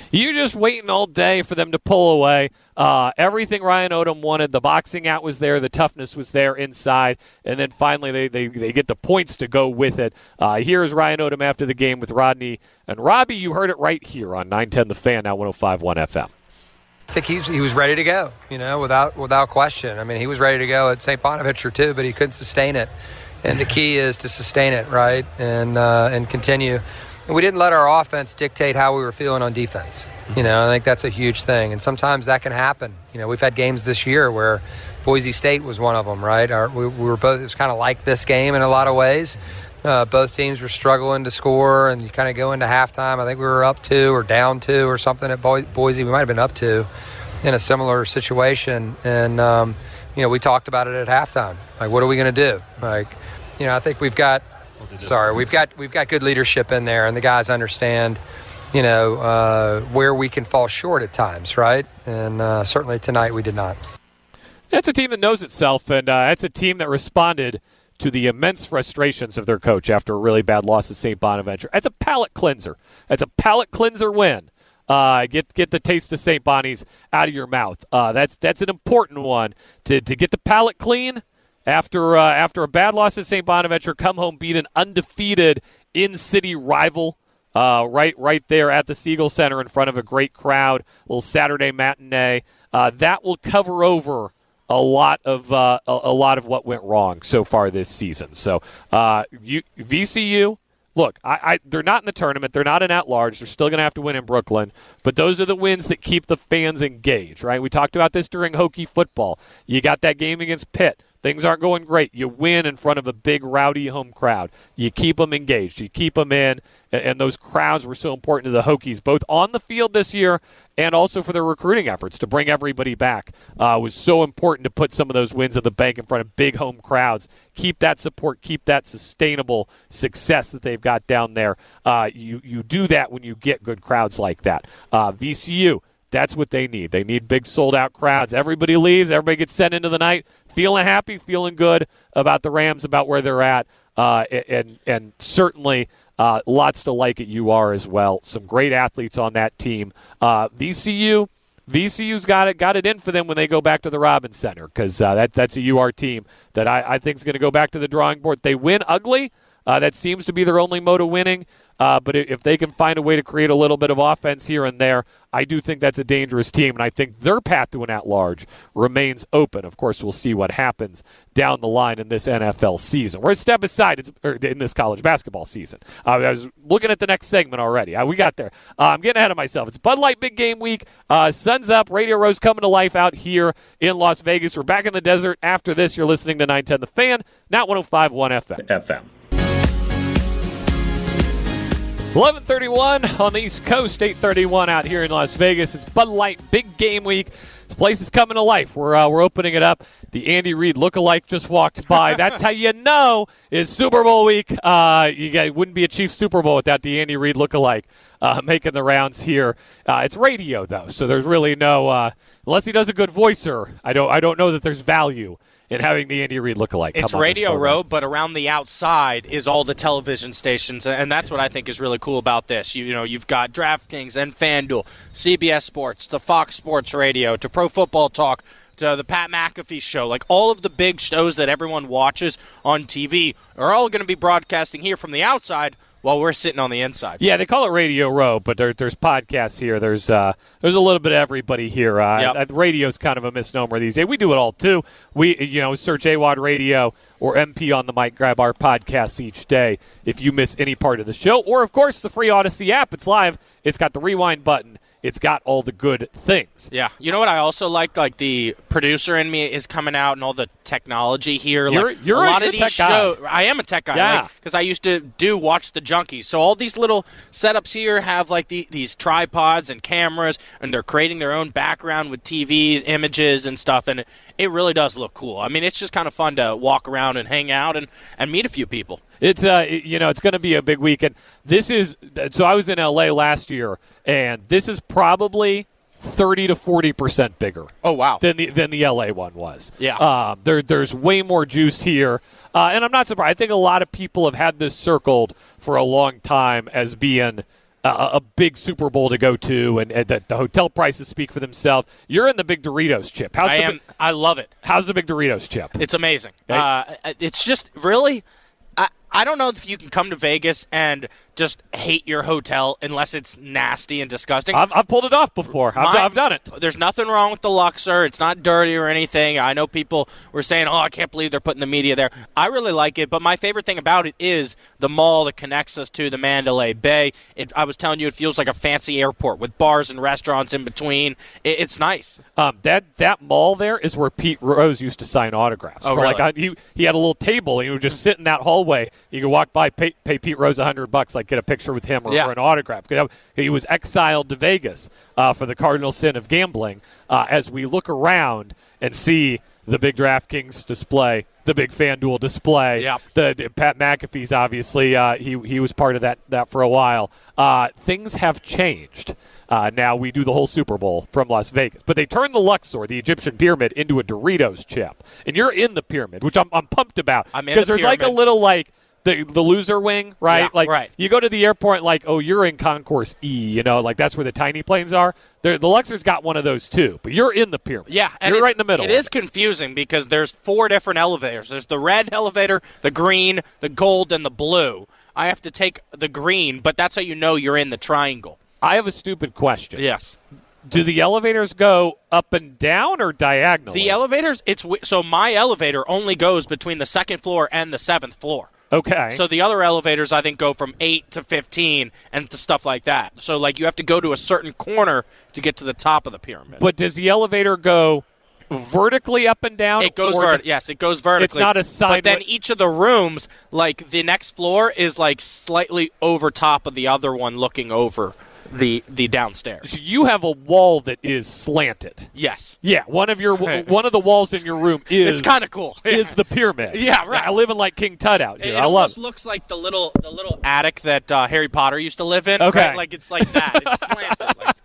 You're just waiting all day for them to pull away. Uh, everything Ryan Odom wanted, the boxing out was there, the toughness was there inside, and then finally they, they, they get the points to go with it. Uh, here's Ryan Odom after the game with Rodney and Robbie. You heard it right here on nine ten The Fan, now one oh five point one F M. I think he's, he was ready to go, you know, without without question. I mean, he was ready to go at Saint Bonaventure too, but he couldn't sustain it. And the key is to sustain it, right, and uh, and continue. And we didn't let our offense dictate how we were feeling on defense. You know, I think that's a huge thing. And sometimes that can happen. You know, we've had games this year where Boise State was one of them, right? Our, we, we were both, it was kind of like this game in a lot of ways. Uh, both teams were struggling to score, and you kind of go into halftime. I think we were up two or down two or something at Bo- Boise. We might have been up two in a similar situation. And, um, you know, we talked about it at halftime. Like, what are we going to do? Like, you know, I think we've got – sorry, we've got we've got good leadership in there, and the guys understand, you know, uh, where we can fall short at times, right? And uh, certainly tonight we did not. That's a team that knows itself, and uh, that's a team that responded – to the immense frustrations of their coach after a really bad loss at Saint Bonaventure. That's a palate cleanser. That's a palate cleanser win. Uh, get get the taste of Saint Bonnie's out of your mouth. Uh, that's that's an important one to to get the palate clean after uh, after a bad loss at Saint Bonaventure. Come home, beat an undefeated in-city rival. Uh, right right there at the Siegel Center in front of a great crowd. A little Saturday matinee. Uh, that will cover over a lot of uh, a, a lot of what went wrong so far this season. So uh, you, V C U, look, I, I, they're not in the tournament. They're not in at-large. They're still going to have to win in Brooklyn. But those are the wins that keep the fans engaged, right? We talked about this during Hokie football. You got that game against Pitt. Things aren't going great. You win in front of a big, rowdy home crowd. You keep them engaged. You keep them in, and, and those crowds were so important to the Hokies, both on the field this year and also for their recruiting efforts to bring everybody back. Uh, it was so important to put some of those wins at the bank in front of big home crowds. Keep that support. Keep that sustainable success that they've got down there. Uh, you, you do that when you get good crowds like that. Uh, V C U, that's what they need. They need big sold-out crowds. Everybody leaves. Everybody gets sent into the night feeling happy, feeling good about the Rams, about where they're at, uh, and and certainly uh, lots to like at U R as well. Some great athletes on that team. Uh, V C U, V C U's got it got it in for them when they go back to the Robins Center, because uh, that that's a U R team that I, I think is going to go back to the drawing board. They win ugly. Uh, that seems to be their only mode of winning. Uh, but if they can find a way to create a little bit of offense here and there, I do think that's a dangerous team, and I think their path to an at-large remains open. Of course, we'll see what happens down the line in this N F L season. We're a step aside it's, or in this college basketball season. Uh, I was looking at the next segment already. Uh, we got there. Uh, I'm getting ahead of myself. It's Bud Light Big Game Week. Uh, sun's up. Radio Row's coming to life out here in Las Vegas. We're back in the desert. After this, you're listening to nine ten The Fan, not one oh five point one F M. F M. eleven thirty-one on the East Coast, eight thirty-one out here in Las Vegas. It's Bud Light Big Game Week. This place is coming to life. We're uh, we're opening it up. The Andy Reid lookalike just walked by. That's how you know it's Super Bowl week. Uh, you guys wouldn't be a Chiefs Super Bowl without the Andy Reid lookalike uh, making the rounds here. Uh, it's radio though, so there's really no uh, unless he does a good voicer. I don't I don't know that there's value in having the Andy Reid lookalike. It's Radio Row, but around the outside is all the television stations, and that's what I think is really cool about this. You, you know, you've got DraftKings and FanDuel, C B S Sports, to Fox Sports Radio, to Pro Football Talk, to the Pat McAfee Show. Like, all of the big shows that everyone watches on T V are all going to be broadcasting here from the outside while we're sitting on the inside. Yeah, they call it Radio Row, but there, there's podcasts here. There's uh, there's a little bit of everybody here. Uh, yep. Radio's kind of a misnomer these days. We do it all, too. We, you know, search A W O D Radio or M P on the mic. Grab our podcasts each day if you miss any part of the show. Or, of course, the free Odyssey app. It's live. It's got the rewind button. It's got all the good things. Yeah. You know what I also like? Like, the producer in me is coming out and all the technology here. You're, like, you're a lot a, of these tech shows. guy. I am a tech guy. Yeah. Because like, I used to do Watch the Junkies. So all these little setups here have, like, the, these tripods and cameras, and they're creating their own background with T Vs, images, and stuff. And it, it really does look cool. I mean, it's just kind of fun to walk around and hang out and, and meet a few people. It's uh, you know, it's going to be a big weekend. This is so. I was in L A last year, and this is probably thirty to forty percent bigger. Oh wow! Than the than the L A one was. Yeah. Uh, there there's way more juice here, uh, and I'm not surprised. I think a lot of people have had this circled for a long time as being a, a big Super Bowl to go to, and, and the, the hotel prices speak for themselves. You're in the big Doritos chip. How's I the am. big, I love it. How's the big Doritos chip? It's amazing. Okay. Uh, it's just really. I, I don't know if you can come to Vegas and just hate your hotel unless it's nasty and disgusting. I've, I've pulled it off before. I've, My, I've done it. There's nothing wrong with the Luxor. It's not dirty or anything. I know people were saying, oh, I can't believe they're putting the media there. I really like it, but my favorite thing about it is the mall that connects us to the Mandalay Bay. It, I was telling you, it feels like a fancy airport with bars and restaurants in between. It, it's nice. Um, that that mall there is where Pete Rose used to sign autographs. Oh, For, really? Like I, he he had a little table, and he would just sit in that hallway. You could walk by, pay, pay Pete Rose a hundred bucks, like get a picture with him or, Yeah. or an autograph. He was exiled to Vegas uh, for the cardinal sin of gambling. Uh, as we look around and see the big DraftKings display, the big FanDuel display, Yep. the, the Pat McAfee's obviously uh, he he was part of that that for a while. Uh, things have changed. Uh, now we do the whole Super Bowl from Las Vegas, but they turned the Luxor, the Egyptian pyramid, into a Doritos chip, and you're in the pyramid, which I'm I'm pumped about I'm in because the there's like a pyramid. little like. The, the loser wing, right? Yeah, like right. you go to the airport, like, oh, you're in Concourse E, you know, like that's where the tiny planes are. They're, the Luxor's got one of those too, but you're in the pyramid. Yeah, and you're it's- right in the middle. It is confusing because there's four different elevators. There's the red elevator, the green, the gold, and the blue. I have to take the green, but that's how you know you're in the triangle. I have a stupid question. Yes. Do the elevators go up and down or diagonally? The elevators, it's wi- so my elevator only goes between the second floor and the seventh floor. Okay. So the other elevators, I think, go from eight to fifteen and to stuff like that. So, like, you have to go to a certain corner to get to the top of the pyramid. But does the elevator go vertically up and down? It goes or vert- the- yes, it goes vertically. It's not a side. But then each of the rooms, like the next floor, is like slightly over top of the other one, looking over the the downstairs. You have a wall that is slanted. Yes. Yeah, one of your one of the walls in your room is It's kind of cool. is the pyramid. Yeah, right. I live in like King Tut out here. It I love almost it. looks like the little the little attic that uh, Harry Potter used to live in. Okay. right? Like it's like that. It's slanted like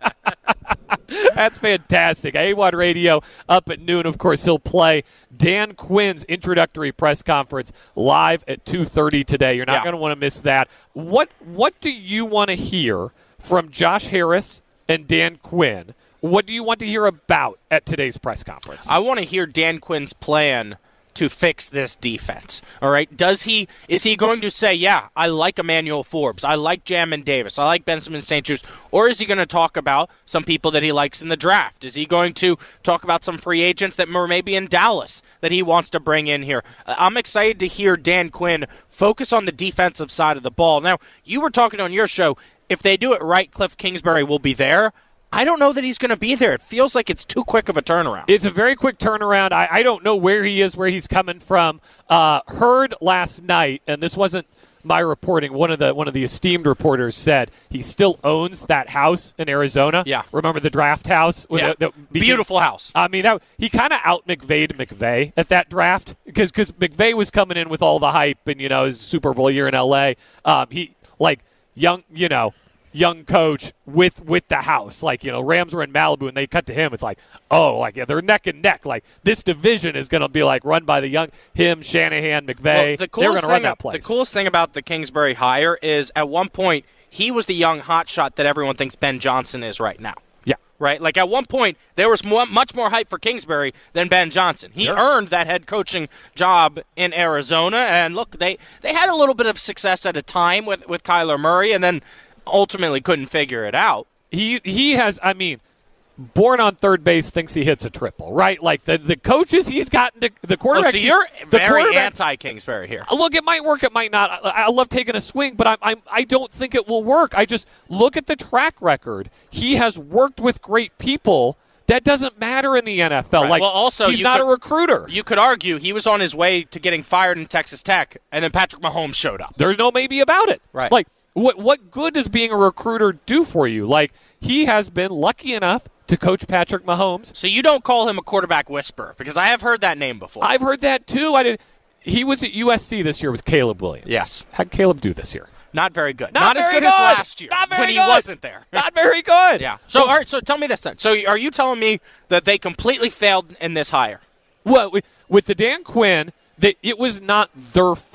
that. That's fantastic. A W O D Radio up at noon. Of course, he'll play Dan Quinn's introductory press conference live at two thirty today. You're not Yeah. going to want to miss that. What What do you want to hear from Josh Harris and Dan Quinn? What do you want to hear about at today's press conference? I want to hear Dan Quinn's plan to fix this defense. All right, does he? Is he going to say, "Yeah, I like Emmanuel Forbes, I like Jamin Davis, I like Benjamin Saint-Just," or is he going to talk about some people that he likes in the draft? Is he going to talk about some free agents that were maybe in Dallas that he wants to bring in here? I'm excited to hear Dan Quinn focus on the defensive side of the ball. Now, you were talking on your show. If they do it right, Cliff Kingsbury will be there. I don't know that he's going to be there. It feels like it's too quick of a turnaround. It's a very quick turnaround. I, I don't know where he is, where he's coming from. Uh, heard last night, and this wasn't my reporting. One of the one of the esteemed reporters said he still owns that house in Arizona. Yeah. Remember the draft house? Yeah. That- that became- Beautiful house. I mean, that, he kind of out McVay'd McVay at that draft because because McVay was coming in with all the hype and you know his Super Bowl year in L A. Um, he like young, you know. young coach with with the house. Like, you know, Rams were in Malibu and they cut to him. It's like, oh, like yeah, they're neck and neck. Like this division is going to be like run by the young him, Shanahan, McVay. Well, the they're coolest going to run thing- that place. The coolest thing about the Kingsbury hire is at one point he was the young hotshot that everyone thinks Ben Johnson is right now. Yeah. Right? Like at one point there was more, much more hype for Kingsbury than Ben Johnson. He Sure. earned that head coaching job in Arizona, and look, they, they had a little bit of success at a time with, with Kyler Murray, and then ultimately couldn't figure it out. He he has, I mean, born on third base thinks he hits a triple, right? Like the, the coaches he's gotten to, the Oh, quarterback. so you're the very quarterback- anti-Kingsbury here. Look, it might work, it might not. I, I love taking a swing, but I'm, I'm, I don't think it will work. I just look at the track record. He has worked with great people. That doesn't matter in the N F L. Right. Like, well, also, he's you not could- a recruiter. You could argue he was on his way to getting fired in Texas Tech, and then Patrick Mahomes showed up. There's no maybe about it. Right. Like, what what good does being a recruiter do for you? Like, he has been lucky enough to coach Patrick Mahomes. So you don't call him a quarterback whisperer, because I have heard that name before. I've heard that too. I did. He was at U S C this year with Caleb Williams. Yes. How'd Caleb do this year? Not very good. Not as very good, as good. last year Not very when he good. wasn't there. Not very good. Yeah. So, all right. So tell me this then. So, are you telling me that they completely failed in this hire? Well, with, with the Dan Quinn, that it was not their fault.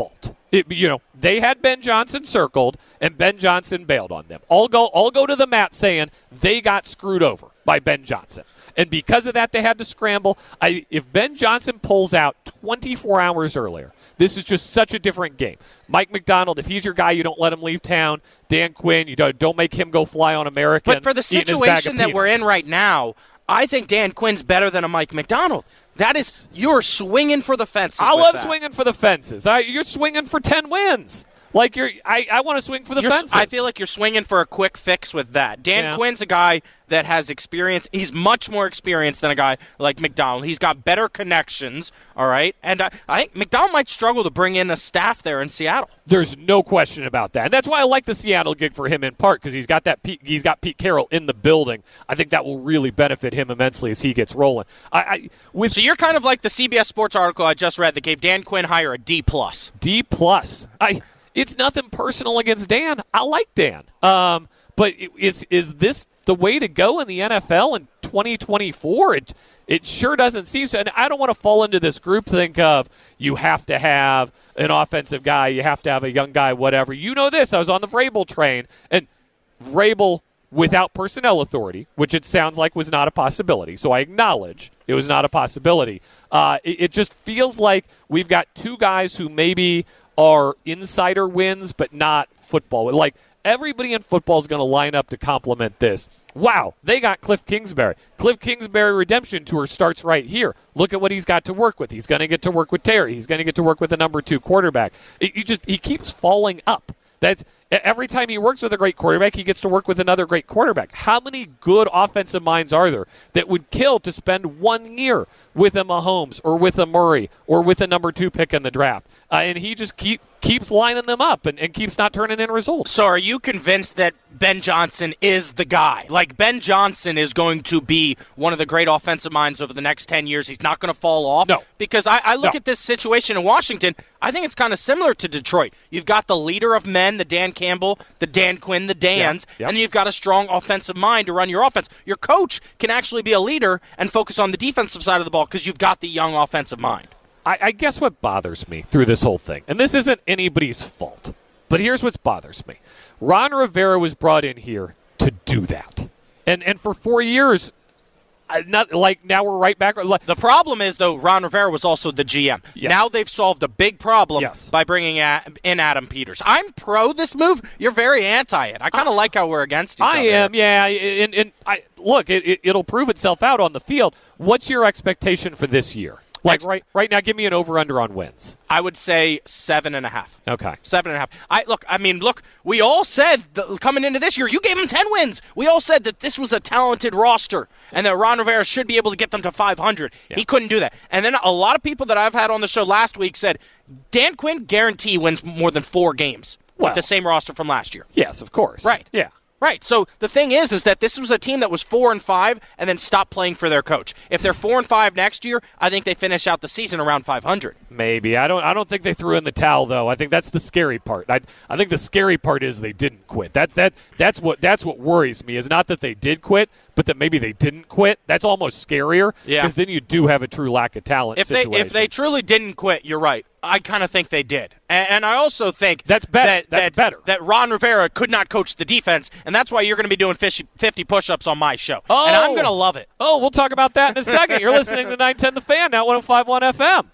It, you know, they had Ben Johnson circled, and Ben Johnson bailed on them. I'll go, I'll go to the mat saying they got screwed over by Ben Johnson. And because of that, they had to scramble. I, if Ben Johnson pulls out twenty-four hours earlier, this is just such a different game. Mike McDonald, if he's your guy, you don't let him leave town. Dan Quinn, you don't, don't make him go fly on American. But for the situation that we're in right now, I think Dan Quinn's better than a Mike McDonald. That is, you're swinging for the fences. I with love that. swinging for the fences. I, you're swinging for ten wins. Like you're, I, I want to swing for the You're, fences. I feel like you're swinging for a quick fix with that. Dan Yeah. Quinn's a guy that has experience. He's much more experienced than a guy like McDonald. He's got better connections, all right? And I, I think McDonald might struggle to bring in a staff there in Seattle. There's no question about that. And that's why I like the Seattle gig for him in part, because he's got that Pete, he's got Pete Carroll in the building. I think that will really benefit him immensely as he gets rolling. I, I with So you're kind of like the C B S Sports article I just read that gave Dan Quinn higher a D plus. D plus. I it's nothing personal against Dan. I like Dan. Um, but is is this the way to go in the N F L in twenty twenty-four? It it sure doesn't seem so. And I don't want to fall into this groupthink of you have to have an offensive guy, you have to have a young guy, whatever. You know this. I was on the Vrabel train, and Vrabel without personnel authority, which it sounds like was not a possibility. So I acknowledge it was not a possibility. Uh, it, it just feels like we've got two guys who maybe are insider wins, but not football. Like, everybody in football is going to line up to complement this. Wow, they got Cliff Kingsbury. Cliff Kingsbury Redemption Tour starts right here. Look at what he's got to work with. He's going to get to work with Terry. He's going to get to work with the number two quarterback. It, he just he keeps falling up. That's every time he works with a great quarterback, he gets to work with another great quarterback. How many good offensive minds are there that would kill to spend one year with a Mahomes or with a Murray or with a number two pick in the draft? Uh, and he just keep keeps lining them up and, and keeps not turning in results. So are you convinced that Ben Johnson is the guy? Like, Ben Johnson is going to be one of the great offensive minds over the next ten years. He's not going to fall off? No. Because I, I look No. at this situation in Washington, I think it's kind of similar to Detroit. You've got the leader of men, the Dan Campbell, the Dan Quinn, the Dans, Yeah. Yep. and you've got a strong offensive mind to run your offense. Your coach can actually be a leader and focus on the defensive side of the ball because you've got the young offensive mind. I, I guess what bothers me through this whole thing, and this isn't anybody's fault, but here's what bothers me. Ron Rivera was brought in here to do that. And and for four years, I- not like now we're right back. Like, The problem is, though, Ron Rivera was also the G M. Yes. Now they've solved a big problem Yes. by bringing a- in Adam Peters. I'm pro this move. You're very anti it. I kind of like how we're against each I other. am, yeah. And, and I look, it, it, it'll prove itself out on the field. What's your expectation for this year? Like right, right now, give me an over/under on wins. I would say seven and a half. Okay, Seven and a half. I look. I mean, look. We all said that coming into this year, you gave them ten wins. We all said that this was a talented roster, and that Ron Rivera should be able to get them to five hundred. Yeah. He couldn't do that. And then a lot of people that I've had on the show last week said Dan Quinn guarantee wins more than four games Well. with the same roster from last year. Yes, of course. Right. Yeah. Right. So the thing is, is that this was a team that was four and five and then stopped playing for their coach. If they're four and five next year, I think they finish out the season around five hundred. Maybe. I don't I don't think they threw in the towel though. I think that's the scary part. I I think the scary part is they didn't quit. That that that's what that's what worries me is not that they did quit, but that maybe they didn't quit. That's almost scarier Yeah. because then you do have a true lack of talent If they situation. if they truly didn't quit, you're right. I kind of think they did, and, and I also think That's better. That, That's that, better. That Ron Rivera could not coach the defense, and that's why you're going to be doing fifty push-ups on my show, Oh. and I'm going to love it. Oh, we'll talk about that in a second. You're listening to nine ten The Fan, now one oh five point one F M.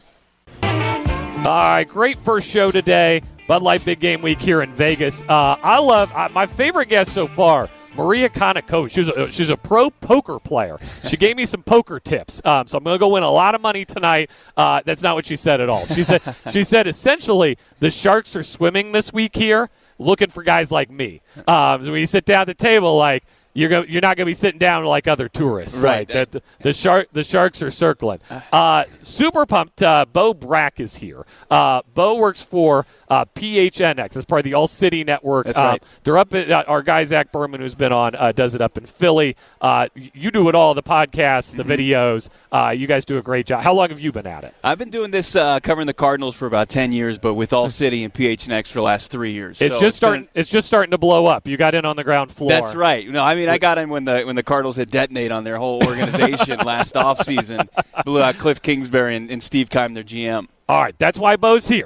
All right, great first show today. Bud Light Big Game Week here in Vegas. Uh, I love uh, my favorite guest so far, Maria Konikoa. She's a, she's a pro poker player. She gave me some poker tips. Um, so I'm going to go win a lot of money tonight. Uh, that's not what she said at all. She said, she said essentially the Sharks are swimming this week here looking for guys like me. Um, so when you sit down at the table, like, You're go, you're not going to be sitting down like other tourists. Right. Like, the, the, shark, the Sharks are circling. Uh, super pumped. Uh, Bo Brack is here. Uh, Bo works for uh, P H N X. It's part of the All City Network. That's uh, right. They're up at, uh, our guy, Zach Berman, who's been on, uh, does it up in Philly. Uh, you do it all, the podcasts, the Mm-hmm. videos. Uh, you guys do a great job. How long have you been at it? I've been doing this uh, covering the Cardinals for about ten years, but with All City and P H N X for the last three years. It's So just been- starting. It's just starting to blow up. You got in on the ground floor. That's right. No, I mean, I got in when the when the Cardinals had detonate on their whole organization last offseason. Blew out Cliff Kingsbury and, and Steve Keim, their G M. All right, that's why Bo's here. Yeah.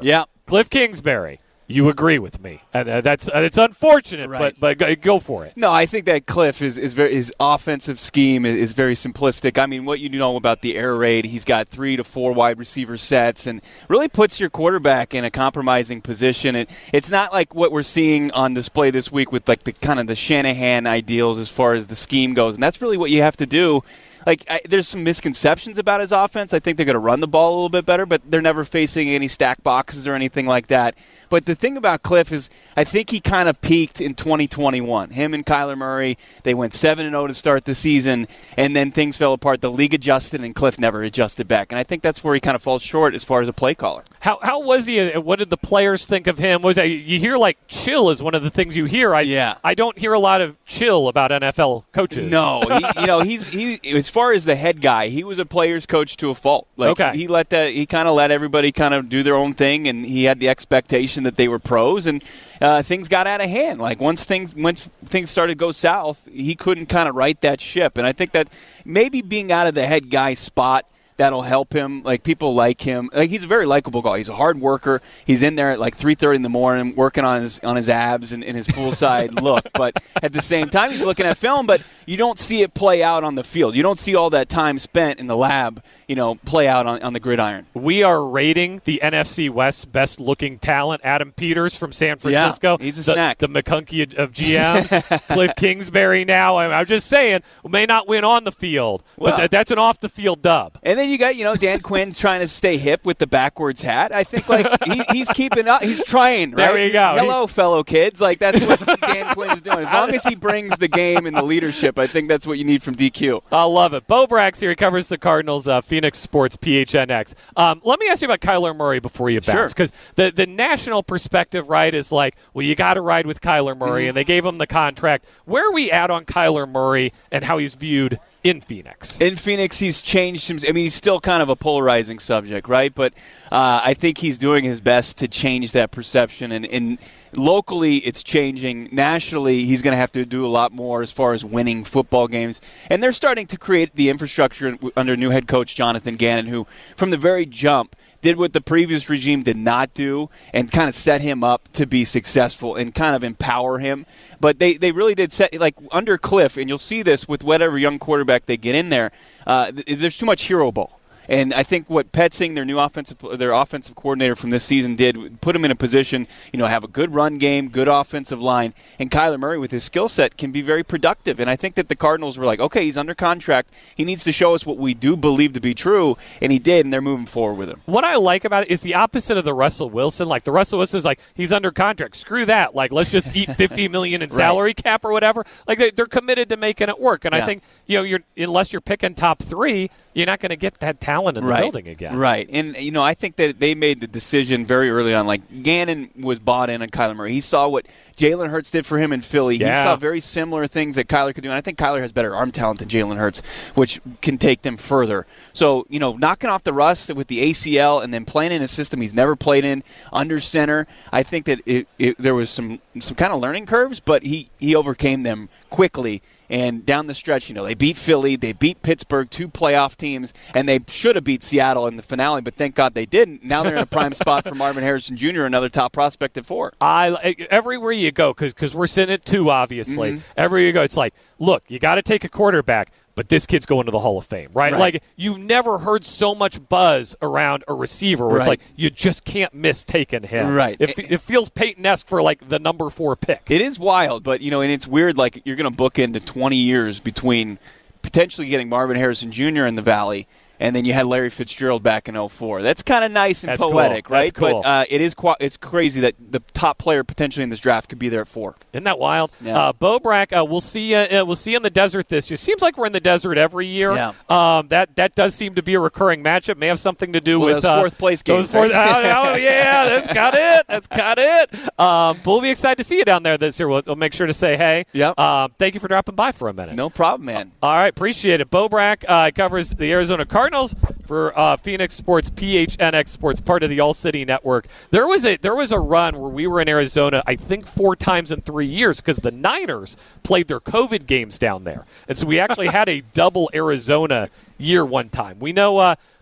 Cliff Kingsbury. You agree with me, and uh, that's uh, it's unfortunate, Right. but but go, go for it. No, I think that Cliff is, is very his offensive scheme is, is very simplistic. I mean, what you know about the air raid, he's got three to four wide receiver sets, and really puts your quarterback in a compromising position. And it's not like what we're seeing on display this week with like the kind of the Shanahan ideals as far as the scheme goes, and that's really what you have to do. Like, I, there's some misconceptions about his offense. I think they're going to run the ball a little bit better, but they're never facing any stack boxes or anything like that. But the thing about Cliff is I think he kind of peaked in twenty twenty-one. Him and Kyler Murray, they went seven and oh to start the season, and then things fell apart. The league adjusted, and Cliff never adjusted back. And I think that's where he kind of falls short as far as a play caller. How how was he? What did the players think of him? Was that, you hear like chill is one of the things you hear. I, yeah. I don't hear a lot of chill about N F L coaches. No, he, you know he's he as far as the head guy, he was a player's coach to a fault. Like, okay. he let that he kind of let everybody kind of do their own thing, and he had the expectation that they were pros, and uh, things got out of hand. Like once things once things started to go south, he couldn't kind of right that ship. And I think that maybe being out of the head guy spot, that'll help him. Like, people like him. Like, he's a very likable guy. He's a hard worker. He's in there at like three thirty in the morning working on his on his abs and, and his poolside look. But at the same time, he's looking at film, but you don't see it play out on the field. You don't see all that time spent in the lab, you know, play out on, on the gridiron. We are rating the N F C West best-looking talent, Adam Peters from San Francisco. Yeah, he's a the, snack. The McConkey of G Ms. Cliff Kingsbury now. I'm, I'm just saying, may not win on the field, Well, but th- that's an off-the-field dub. And then you got, you know, Dan Quinn's trying to stay hip with the backwards hat. I think, like, he, he's keeping up. He's trying, right? There you go. Hello, fellow kids. Like, that's what Dan Quinn's doing. As long as he brings the game and the leadership, I think that's what you need from D Q. I love it. Bo Brack's here. He covers the Cardinals, uh, Phoenix Sports, P H N X. Um, let me ask you about Kyler Murray before you bounce, because the, the national perspective, right, is like, well, you got to ride with Kyler Murray, Mm-hmm. and they gave him the contract. Where are we at on Kyler Murray and how he's viewed in Phoenix? In Phoenix, he's changed some. I mean, he's still kind of a polarizing subject, right? But uh, I think he's doing his best to change that perception. And, and locally, it's changing. Nationally, he's going to have to do a lot more as far as winning football games. And they're starting to create the infrastructure under new head coach Jonathan Gannon, who, from the very jump, did what the previous regime did not do and kind of set him up to be successful and kind of empower him. But they, they really did set, like, under Cliff, and you'll see this with whatever young quarterback they get in there, uh, there's too much hero ball. And I think what Petzing, their new offensive, their offensive coordinator from this season, did put him in a position, you know, have a good run game, good offensive line, and Kyler Murray with his skill set can be very productive. And I think that the Cardinals were like, okay, he's under contract, he needs to show us what we do believe to be true, and he did, and they're moving forward with him. What I like about it is the opposite of the Russell Wilson. Like, the Russell Wilson's like, he's under contract. Screw that. Like, let's just eat fifty million dollars in salary Right. cap or whatever. Like, they, they're committed to making it work. And Yeah. I think, you know, you're unless you're picking top three, you're not going to get that talent in the Right. building again. Right. And, you know, I think that they made the decision very early on. Like, Gannon was bought in on Kyler Murray. He saw what Jalen Hurts did for him in Philly. Yeah. He saw very similar things that Kyler could do. And I think Kyler has better arm talent than Jalen Hurts, which can take them further. So, you know, knocking off the rust with the A C L and then playing in a system he's never played in under center, I think that it, it, there was some, some kind of learning curves, but he, he overcame them quickly. And down the stretch, you know, they beat Philly, they beat Pittsburgh, two playoff teams, and they should have beat Seattle in the finale, but thank God they didn't. Now they're in a prime spot for Marvin Harrison Junior, another top prospect at four. I everywhere you go, because we're sitting at two, obviously. Mhm. Everywhere you go, it's like, look, you got to take a quarterback, but this kid's going to the Hall of Fame, right? Right. Like, you've never heard so much buzz around a receiver where Right. it's like, you just can't miss taking him. Right. It, it feels Peyton-esque for, like, the number four pick. It is wild, but, you know, and it's weird, like, you're going to book into twenty years between potentially getting Marvin Harrison Junior in the Valley, and then you had Larry Fitzgerald back in oh four. That's kind of nice and That's poetic, cool. right? That's cool. But uh, it is qu- it's crazy that the top player potentially in this draft could be there at four. Isn't that wild? Yeah. Uh, Bo Brack, uh, we'll see. Uh, uh, we'll see you in the desert this year. Seems like we're in the desert every year. Yeah. Um, that that does seem to be a recurring matchup. May have something to do Well, with those uh, fourth place games, those fourth- right? oh, oh, yeah, that's got it. That's got it. Um, but we'll be excited to see you down there this year. We'll, we'll make sure to say hey. Yep. Um, thank you for dropping by for a minute. No problem, man. All right, appreciate it. Bo Brack uh, covers the Arizona Cardinals for uh, Phoenix Sports, P H N X Sports, part of the All City Network. There was a there was a run where we were in Arizona, I think four times in three years, because the Niners played their COVID games down there, and so we actually had a double Arizona year one time. We know. Uh,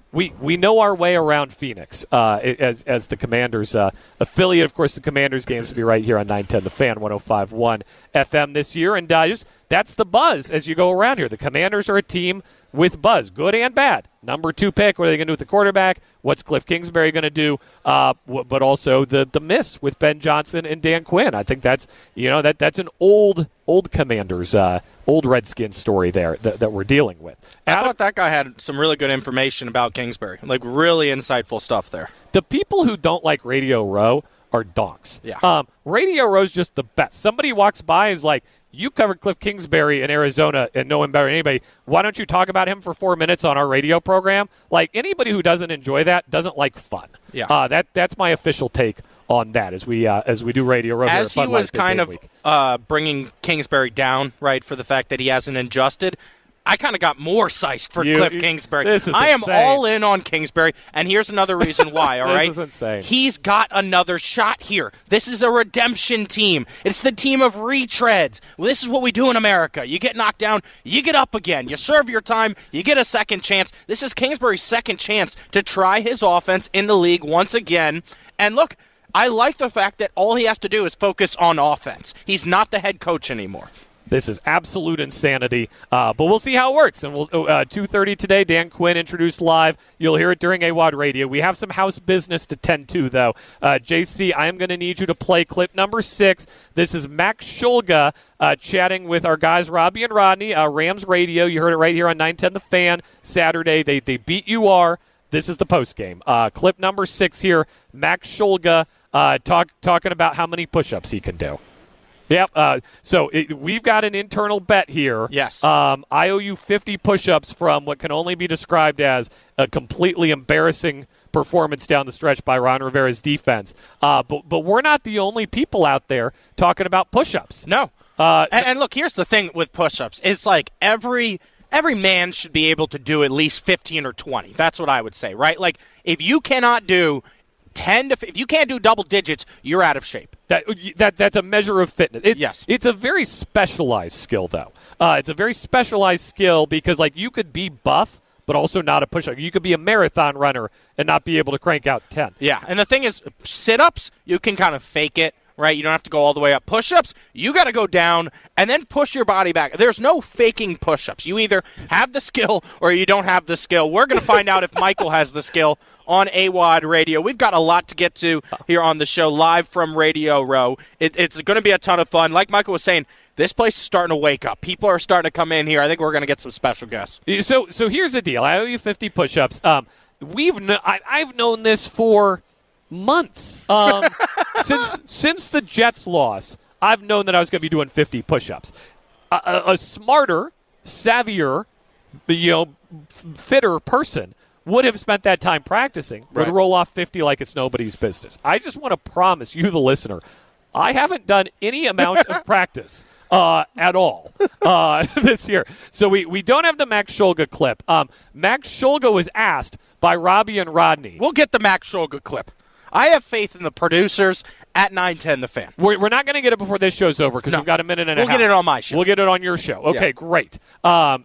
we we know our way around Phoenix uh, as as the Commanders uh, affiliate. Of course, the Commanders games will be right here on nine ten The Fan, one oh five point one F M this year, and uh, just that's the buzz as you go around here. The Commanders are a team with buzz, good and bad. Number two pick, what are they going to do with the quarterback? What's Cliff Kingsbury going to do? Uh, w- but also the the miss with Ben Johnson and Dan Quinn. I think that's you know that that's an old old Commanders, uh, old Redskins story there that, that we're dealing with. Adam, I thought that guy had some really good information about Kingsbury, like really insightful stuff there. The people who don't like Radio Row are donks. Yeah. Um, Radio Row's just the best. Somebody walks by and is like, you covered Cliff Kingsbury in Arizona and know him better than anybody. Why don't you talk about him for four minutes on our radio program? Like, anybody who doesn't enjoy that doesn't like fun. Yeah. Uh, that that's my official take on that as we uh, as we do Radio Row. As he was kind of week. uh, bringing Kingsbury down, right, for the fact that he hasn't adjusted, I kind of got more sized for You- Cliff you- Kingsbury. this is I am insane. all in on Kingsbury, and here's another reason why, all This right? is insane. He's got another shot here. This is a redemption team. It's the team of retreads. Well, this is what we do in America. You get knocked down, you get up again. You serve your time, you get a second chance. This is Kingsbury's second chance to try his offense in the league once again. And look, I like the fact that all he has to do is focus on offense. He's not the head coach anymore. This is absolute insanity, uh, but we'll see how it works. And we'll uh, two thirty today, Dan Quinn introduced live. You'll hear it during A W O D Radio. We have some house business to tend to, though. Uh, J C, I am going to need you to play clip number six. This is Max Shulga uh, chatting with our guys, Robbie and Rodney, uh, Rams Radio. You heard it right here on nine ten The Fan, Saturday. They, they beat U R. This is the postgame. Uh, clip number six here, Max Shulga uh, talk, talking about how many push-ups he can do. Yep. Uh, so it, we've got an internal bet here. Yes. Um, I owe you fifty push-ups from what can only be described as a completely embarrassing performance down the stretch by Ron Rivera's defense. Uh, but but we're not the only people out there talking about push-ups. No. Uh, and, and look, here's the thing with push-ups. It's like every every man should be able to do at least fifteen or twenty. That's what I would say, right? Like if you cannot do ten to if you can't do double digits, you're out of shape. That that that's a measure of fitness. It, yes, it's a very specialized skill, though. Uh, it's a very specialized skill because, like, you could be buff, but also not a push-up. You could be a marathon runner and not be able to crank out ten. Yeah, and the thing is, sit-ups, you can kind of fake it, right? You don't have to go all the way up. Push-ups, you got to go down and then push your body back. There's no faking push-ups. You either have the skill or you don't have the skill. We're going to find out if Michael has the skill on A W O D Radio. We've got a lot to get to here on the show, live from Radio Row. It, it's going to be a ton of fun. Like Michael was saying, this place is starting to wake up. People are starting to come in here. I think we're going to get some special guests. So, so here's the deal. I owe you fifty push-ups. Um, we've kn- I, I've known this for months. Um, since since the Jets loss, I've known that I was going to be doing fifty push-ups. A, a, a smarter, savvier, you know, fitter person would have spent that time practicing, would Right. roll off fifty like it's nobody's business. I just want to promise you, the listener, I haven't done any amount of practice uh, at all uh, this year. So we, we don't have the Max Shulga clip. Um, Max Shulga was asked by Robbie and Rodney. We'll get the Max Shulga clip. I have faith in the producers at nine ten The Fan. We're, we're not going to get it before this show's over because No. we've got a minute and We'll a half. get it on my show. We'll get it on your show. Okay, Yeah. great. Um,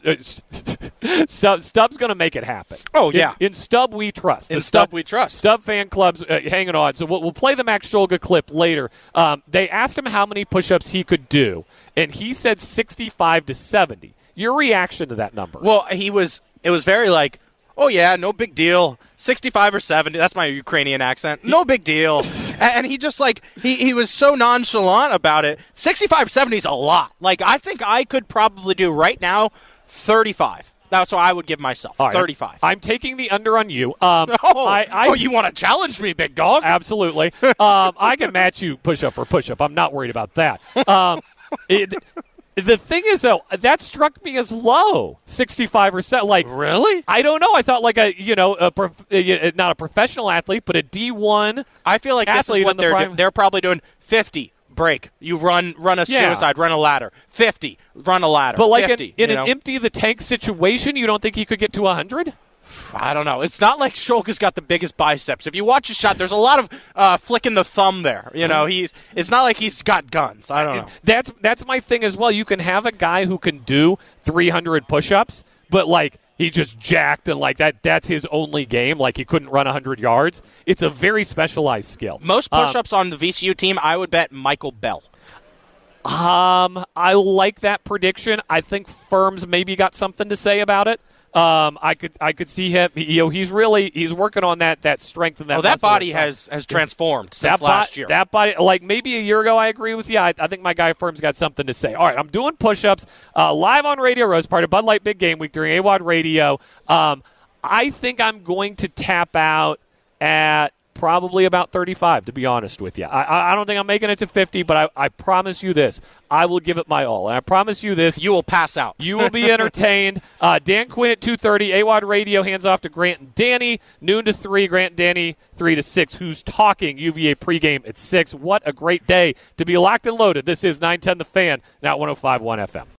Stub, Stubb's going to make it happen. Oh, In- yeah. In, Stub, we trust. In The Stub, we trust. Stub fan club's uh, hanging on. So we'll, we'll play the Max Shulga clip later. Um, they asked him how many push-ups he could do, and he said sixty-five to seventy. Your reaction to that number? Well, he was. It was very like, oh yeah, no big deal. sixty-five or seventy. That's my Ukrainian accent. No big deal. And he just like he, he was so nonchalant about it. sixty-five, seventy is a lot. Like I think I could probably do right now thirty-five. That's what I would give myself. All right, thirty-five. I'm taking the under on you. Um, Oh, I, I, oh, you want to challenge me, big dog? Absolutely. um, I can match you push-up for push-up. I'm not worried about that. Um, it, the thing is, though, that struck me as low, sixty-five percent. Like, really? I don't know. I thought like a, you know, a prof- uh, not a professional athlete, but a D one I feel like this is athlete what in the they're prime- doing. They're probably doing fifty. Break. You run run a Yeah. suicide, run a ladder. fifty. Run a ladder. But like fifty, in, in you an know? empty the tank situation, you don't think he could get to one hundred? I don't know. It's not like Shulga's got the biggest biceps. If you watch his shot, there's a lot of uh, flicking the thumb there. You know, he's. It's not like he's got guns. I don't know. That's that's my thing as well. You can have a guy who can do three hundred push-ups, but like he just jacked and like that. That's his only game. Like he couldn't run one hundred yards. It's a very specialized skill. Most push-ups um, on the V C U team, I would bet Michael Bell. Um, I like that prediction. I think Firms maybe got something to say about it. Um, I could I could see him. You know, he's really he's working on that that strength and that. Oh, that muscle body inside. has has transformed that since bo- last year. That body, like maybe a year ago, I agree with you. I, I think my guy Firm's got something to say. All right, I'm doing push-ups uh, live on Radio Row as part of Bud Light Big Game Week during A W O D Radio. Um, I think I'm going to tap out at probably about thirty-five, to be honest with you. I, I don't think I'm making it to fifty, but I, I promise you this. I will give it my all. And I promise you this. You will pass out. You will be entertained. uh, Dan Quinn at two thirty. A W O D Radio hands off to Grant and Danny. Noon to three. Grant and Danny, three to six. Who's talking? U V A pregame at six. What a great day to be locked and loaded. This is nine ten The Fan, now one oh five point one F M.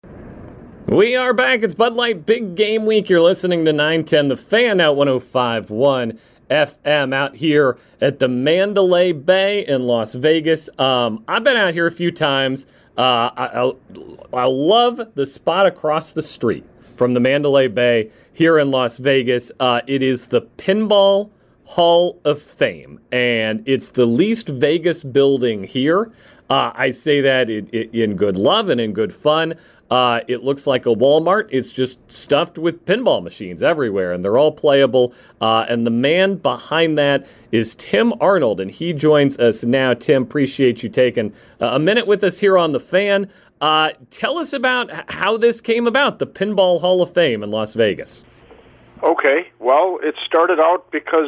We are back. It's Bud Light Big Game Week. You're listening to nine ten The Fan, now one oh five point one F M out here at the Mandalay Bay in Las Vegas. Um, I've been out here a few times. Uh, I, I, I love the spot across the street from the Mandalay Bay here in Las Vegas. Uh, it is the Pinball Hall of Fame, and it's the least Vegas building here. Uh, I say that in, in good love and in good fun. Uh, it looks like a Walmart. It's just stuffed with pinball machines everywhere, and they're all playable. Uh, and the man behind that is Tim Arnold, and he joins us now. Tim, appreciate you taking uh, a minute with us here on The Fan. Uh, tell us about how this came about, the Pinball Hall of Fame in Las Vegas. Okay, well, it started out because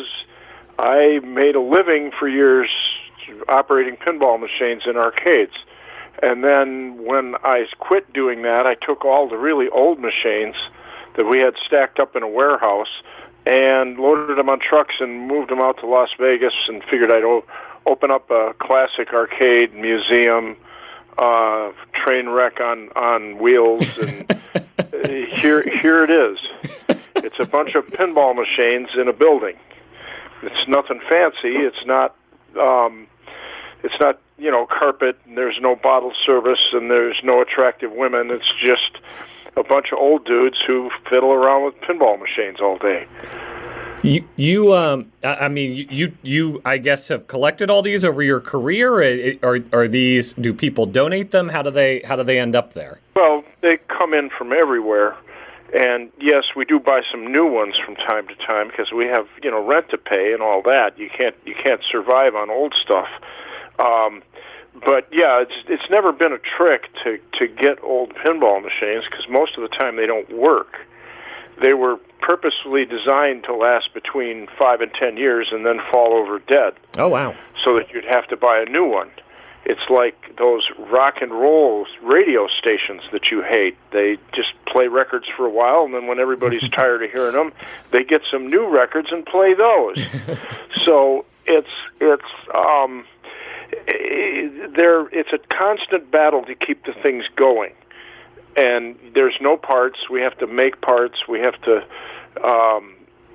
I made a living for years operating pinball machines in arcades. And then when I quit doing that, I took all the really old machines that we had stacked up in a warehouse and loaded them on trucks and moved them out to Las Vegas and figured I'd o- open up a classic arcade museum, uh, train wreck on, on wheels, and here here it is. It's a bunch of pinball machines in a building. It's nothing fancy. It's not... Um, It's not, you know, carpet, and there's no bottle service, and there's no attractive women. It's just a bunch of old dudes who fiddle around with pinball machines all day. You, you, um, I mean, you, you, I guess, have collected all these over your career. Are, are these? Do people donate them? How do they? How do they end up there? Well, they come in from everywhere, and yes, we do buy some new ones from time to time because we have, you know, rent to pay and all that. You can't, you can't survive on old stuff. Um, but yeah, it's it's never been a trick to, to get old pinball machines because most of the time they don't work. They were purposefully designed to last between five and ten years and then fall over dead. Oh, wow. So that you'd have to buy a new one. It's like those rock and roll radio stations that you hate. They just play records for a while, and then when everybody's tired of hearing them, they get some new records and play those. So it's it's um. There, it's a constant battle to keep the things going, and there's no parts. We have to make parts. We have to um,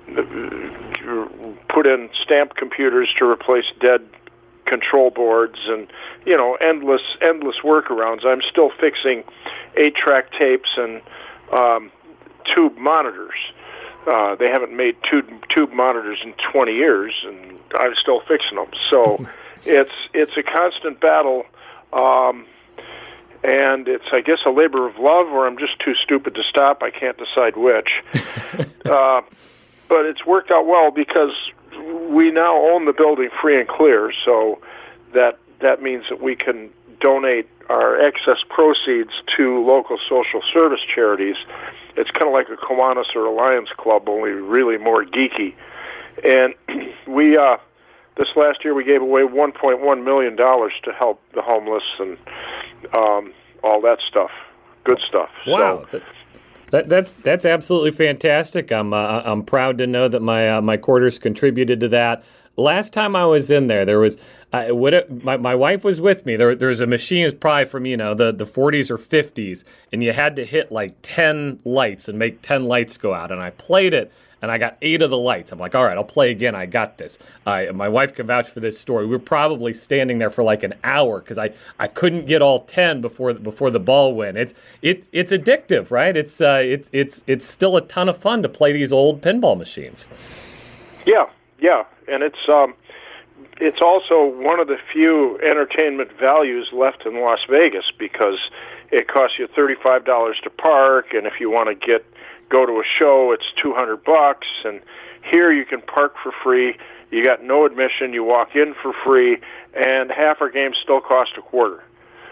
put in stamp computers to replace dead control boards, and you know, endless, endless workarounds. I'm still fixing eight-track tapes and um, tube monitors. Uh, they haven't made tube tube monitors in twenty years, and I'm still fixing them. So. It's it's a constant battle, um, and it's, I guess, a labor of love, or I'm just too stupid to stop. I can't decide which. uh, but it's worked out well because we now own the building free and clear, so that that means that we can donate our excess proceeds to local social service charities. It's kind of like a Kiwanis or a Lions Club, only really more geeky. And we... Uh, This last year, we gave away one point one million dollars to help the homeless and um, all that stuff. Good stuff. Wow, so, that, that, that's that's absolutely fantastic. I'm uh, I'm proud to know that my uh, my quarters contributed to that. Last time I was in there, there was uh, what it, my my wife was with me. There there was a machine, it's probably from you know the the forties or fifties, and you had to hit like ten lights and make ten lights go out. And I played it. and I got eight of the lights. I'm like, all right, I'll play again. I got this. Uh, my wife can vouch for this story. We were probably standing there for like an hour because I, I couldn't get all ten before before the ball went. It's it it's addictive, right? It's uh it's it's it's still a ton of fun to play these old pinball machines. Yeah, yeah, and it's um it's also one of the few entertainment values left in Las Vegas because it costs you thirty-five dollars to park, and if you want to get go to a show, it's two hundred bucks, and here you can park for free. You got no admission. You walk in for free, and half our games still cost a quarter.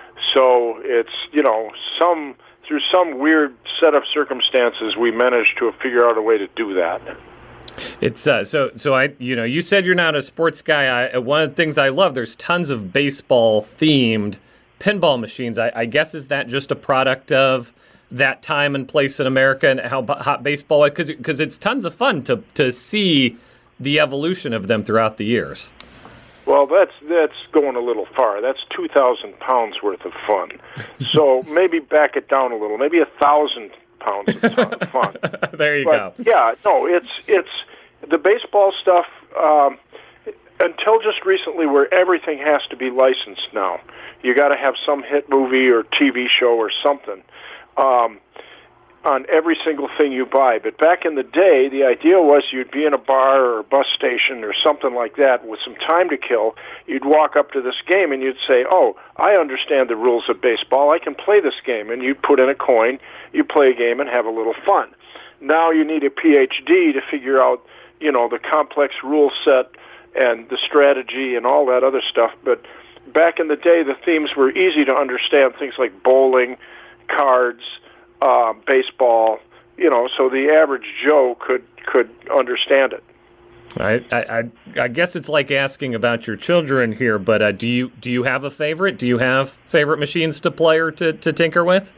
So it's, you know, some through some weird set of circumstances, we managed to figure out a way to do that. It's uh, so so I you know you said you're not a sports guy. I, one of the things I love, there's tons of baseball themed pinball machines. I, I guess is that just a product of that time and place in America and how hot baseball is? Because because it's tons of fun to to see the evolution of them throughout the years. Well, that's that's going a little far. That's two thousand pounds worth of fun. So maybe back it down a little. Maybe a thousand pounds of, ton of fun. There you but, go. Yeah, no, it's it's the baseball stuff. Um, until just recently, where everything has to be licensed now. You got to have some hit movie or T V show or something um, on every single thing you buy. But back in the day, the idea was you'd be in a bar or a bus station or something like that with some time to kill. You'd walk up to this game and you'd say, oh, I understand the rules of baseball. I can play this game. And you'd put in a coin, you play a game and have a little fun. Now you need a P H D to figure out, you know, the complex rule set and the strategy and all that other stuff. But back in the day, the themes were easy to understand, things like bowling, cards, uh, baseball, you know, so the average Joe could could understand it. I, I I guess it's like asking about your children here, but uh, do you do you have a favorite? Do you have favorite machines to play or to, to tinker with?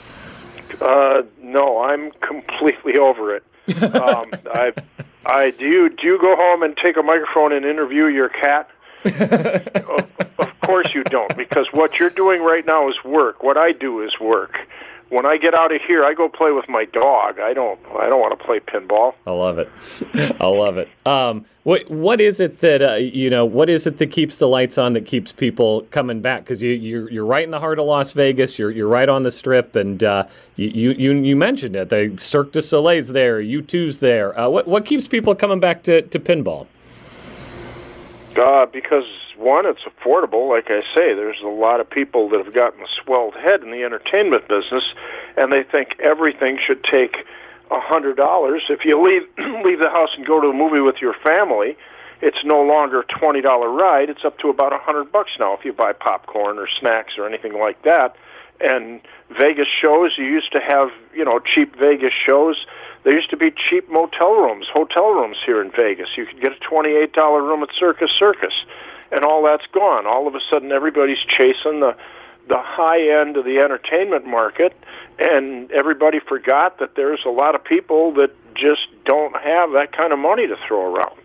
Uh, no, I'm completely over it. Um, I I do you do you go home and take a microphone and interview your cat? of, of course you don't, because what you're doing right now is work. What I do is work. When I get out of here, I go play with my dog. I don't. I don't want to play pinball. I love it. I love it. Um, what What is it that uh, you know? What is it that keeps the lights on? That keeps people coming back? Because you you're, you're right in the heart of Las Vegas. You're you're right on the Strip, and uh, you you you mentioned it. The Cirque du Soleil's there. U two's there. Uh, what what keeps people coming back to, to pinball? Uh, because, one, it's affordable. Like I say, there's a lot of people that have gotten a swelled head in the entertainment business, and they think everything should take one hundred dollars. If you leave leave the house and go to a movie with your family, it's no longer a twenty dollar ride. It's up to about one hundred bucks now if you buy popcorn or snacks or anything like that. And Vegas shows, you used to have, you know, cheap Vegas shows. There used to be cheap motel rooms, hotel rooms here in Vegas. You could get a twenty-eight dollar room at Circus Circus, and all that's gone. All of a sudden, everybody's chasing the the high end of the entertainment market, and everybody forgot that there's a lot of people that just don't have that kind of money to throw around.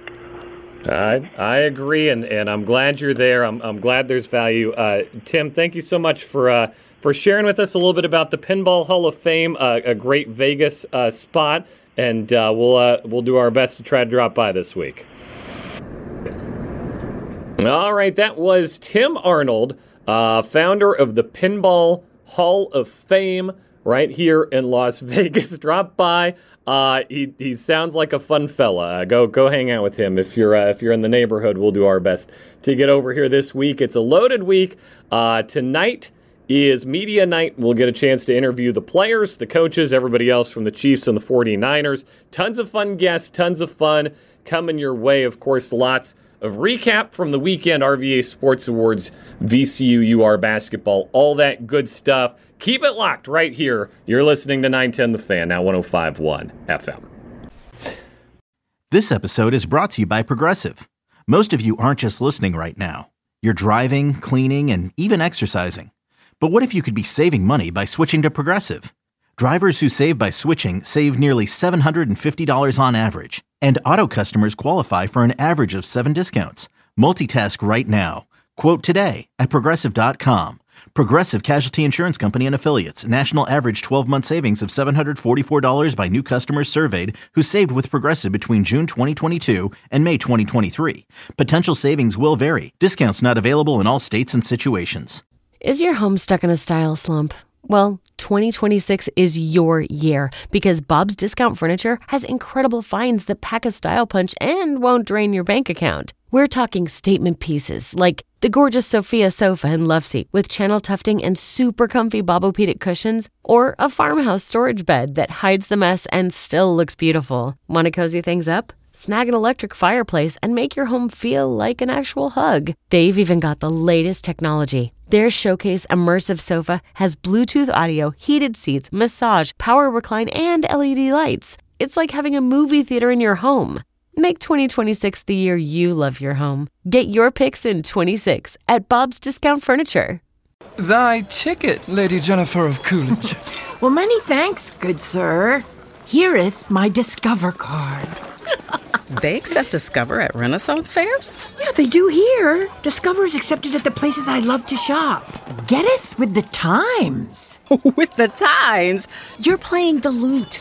I I agree, and, and I'm glad you're there. I'm I'm glad there's value. Uh, Tim, thank you so much for uh, for sharing with us a little bit about the Pinball Hall of Fame, uh, a great Vegas uh, spot, and uh, we'll uh, we'll do our best to try to drop by this week. All right, that was Tim Arnold, uh, founder of the Pinball Hall of Fame, right here in Las Vegas. Drop by. Uh, he he sounds like a fun fella. Uh, go go hang out with him if you're uh, if you're in the neighborhood. We'll do our best to get over here this week. It's a loaded week. Uh, tonight is media night. We'll get a chance to interview the players, the coaches, everybody else from the Chiefs and the forty-niners. Tons of fun guests, tons of fun coming your way. Of course, lots of recap from the weekend, R V A Sports Awards, V C U U R basketball, all that good stuff. Keep it locked right here. You're listening to nine ten The Fan, now one oh five point one F M. This episode is brought to you by Progressive. Most of you aren't just listening right now. You're driving, cleaning, and even exercising. But what if you could be saving money by switching to Progressive? Drivers who save by switching save nearly seven hundred fifty dollars on average. And auto customers qualify for an average of seven discounts. Multitask right now. Quote today at Progressive dot com. Progressive Casualty Insurance Company and Affiliates. National average twelve-month savings of seven hundred forty-four dollars by new customers surveyed who saved with Progressive between June twenty twenty-two and May twenty twenty-three. Potential savings will vary. Discounts not available in all states and situations. Is your home stuck in a style slump? Well, twenty twenty-six is your year because Bob's Discount Furniture has incredible finds that pack a style punch and won't drain your bank account. We're talking statement pieces like the gorgeous Sophia sofa and love seat with channel tufting and super comfy Bobopedic cushions, or a farmhouse storage bed that hides the mess and still looks beautiful. Want to cozy things up? Snag an electric fireplace and make your home feel like an actual hug. They've even got the latest technology. Their Showcase Immersive Sofa has Bluetooth audio, heated seats, massage, power recline, and L E D lights. It's like having a movie theater in your home. Make twenty twenty-six the year you love your home. Get your picks in twenty-six at Bob's Discount Furniture. Thy ticket, Lady Jennifer of Coolidge. Well, many thanks, good sir. Here'th my Discover card. They accept Discover at Renaissance fairs? Yeah, they do here. Discover's accepted at the places I love to shop. Getteth with the times. With the times? You're playing the lute.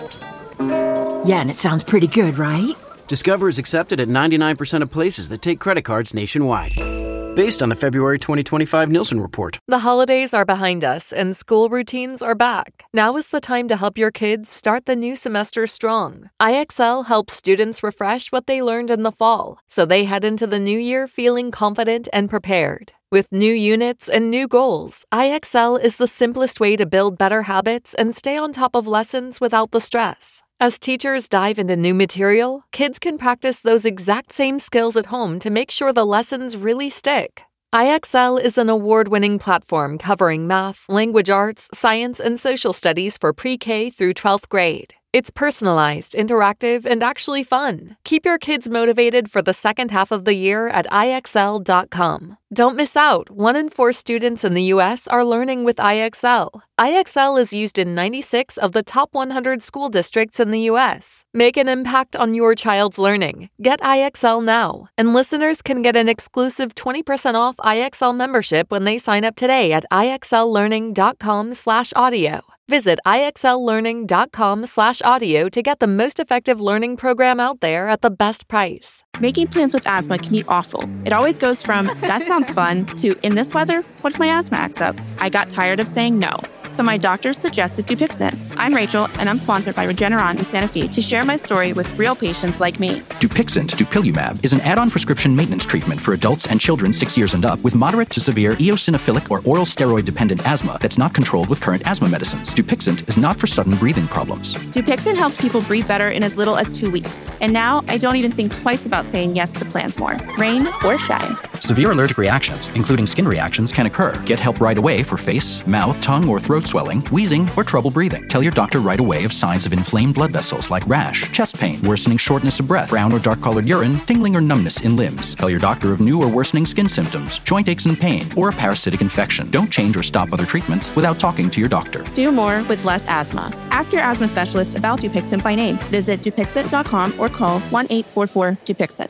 Yeah, and it sounds pretty good, right? Discover is accepted at ninety-nine percent of places that take credit cards nationwide. Based on the February twenty twenty-five Nielsen report. The holidays are behind us and school routines are back. Now is the time to help your kids start the new semester strong. I X L helps students refresh what they learned in the fall, so they head into the new year feeling confident and prepared. With new units and new goals, I X L is the simplest way to build better habits and stay on top of lessons without the stress. As teachers dive into new material, kids can practice those exact same skills at home to make sure the lessons really stick. I X L is an award-winning platform covering math, language arts, science, and social studies for pre-K through twelfth grade. It's personalized, interactive, and actually fun. Keep your kids motivated for the second half of the year at I X L dot com. Don't miss out. One in four students in the U S are learning with I X L. I X L is used in ninety-six of the top one hundred school districts in the U S. Make an impact on your child's learning. Get I X L now. And listeners can get an exclusive twenty percent off I X L membership when they sign up today at I X L learning dot com slash audio. Visit I X L learning dot com slash audio to get the most effective learning program out there at the best price. Making plans with asthma can be awful. It always goes from, that sounds fun, to, in this weather, what if my asthma acts up? I got tired of saying no, so my doctor suggested Dupixent. I'm Rachel, and I'm sponsored by Regeneron in Santa Fe to share my story with real patients like me. Dupixent, dupilumab, is an add-on prescription maintenance treatment for adults and children six years and up with moderate to severe eosinophilic or oral steroid-dependent asthma that's not controlled with current asthma medicines. Dupixent is not for sudden breathing problems. Dupixent helps people breathe better in as little as two weeks. And now I don't even think twice about saying yes to plans more, rain or shine. Severe allergic reactions, including skin reactions, can occur. Get help right away for face, mouth, tongue, or throat swelling, wheezing, or trouble breathing. Tell your doctor right away of signs of inflamed blood vessels like rash, chest pain, worsening shortness of breath, brown or dark-colored urine, tingling or numbness in limbs. Tell your doctor of new or worsening skin symptoms, joint aches and pain, or a parasitic infection. Don't change or stop other treatments without talking to your doctor. Do more with less asthma. Ask your asthma specialist about Dupixent by name. Visit Dupixent dot com or call one eight four four Dupixent.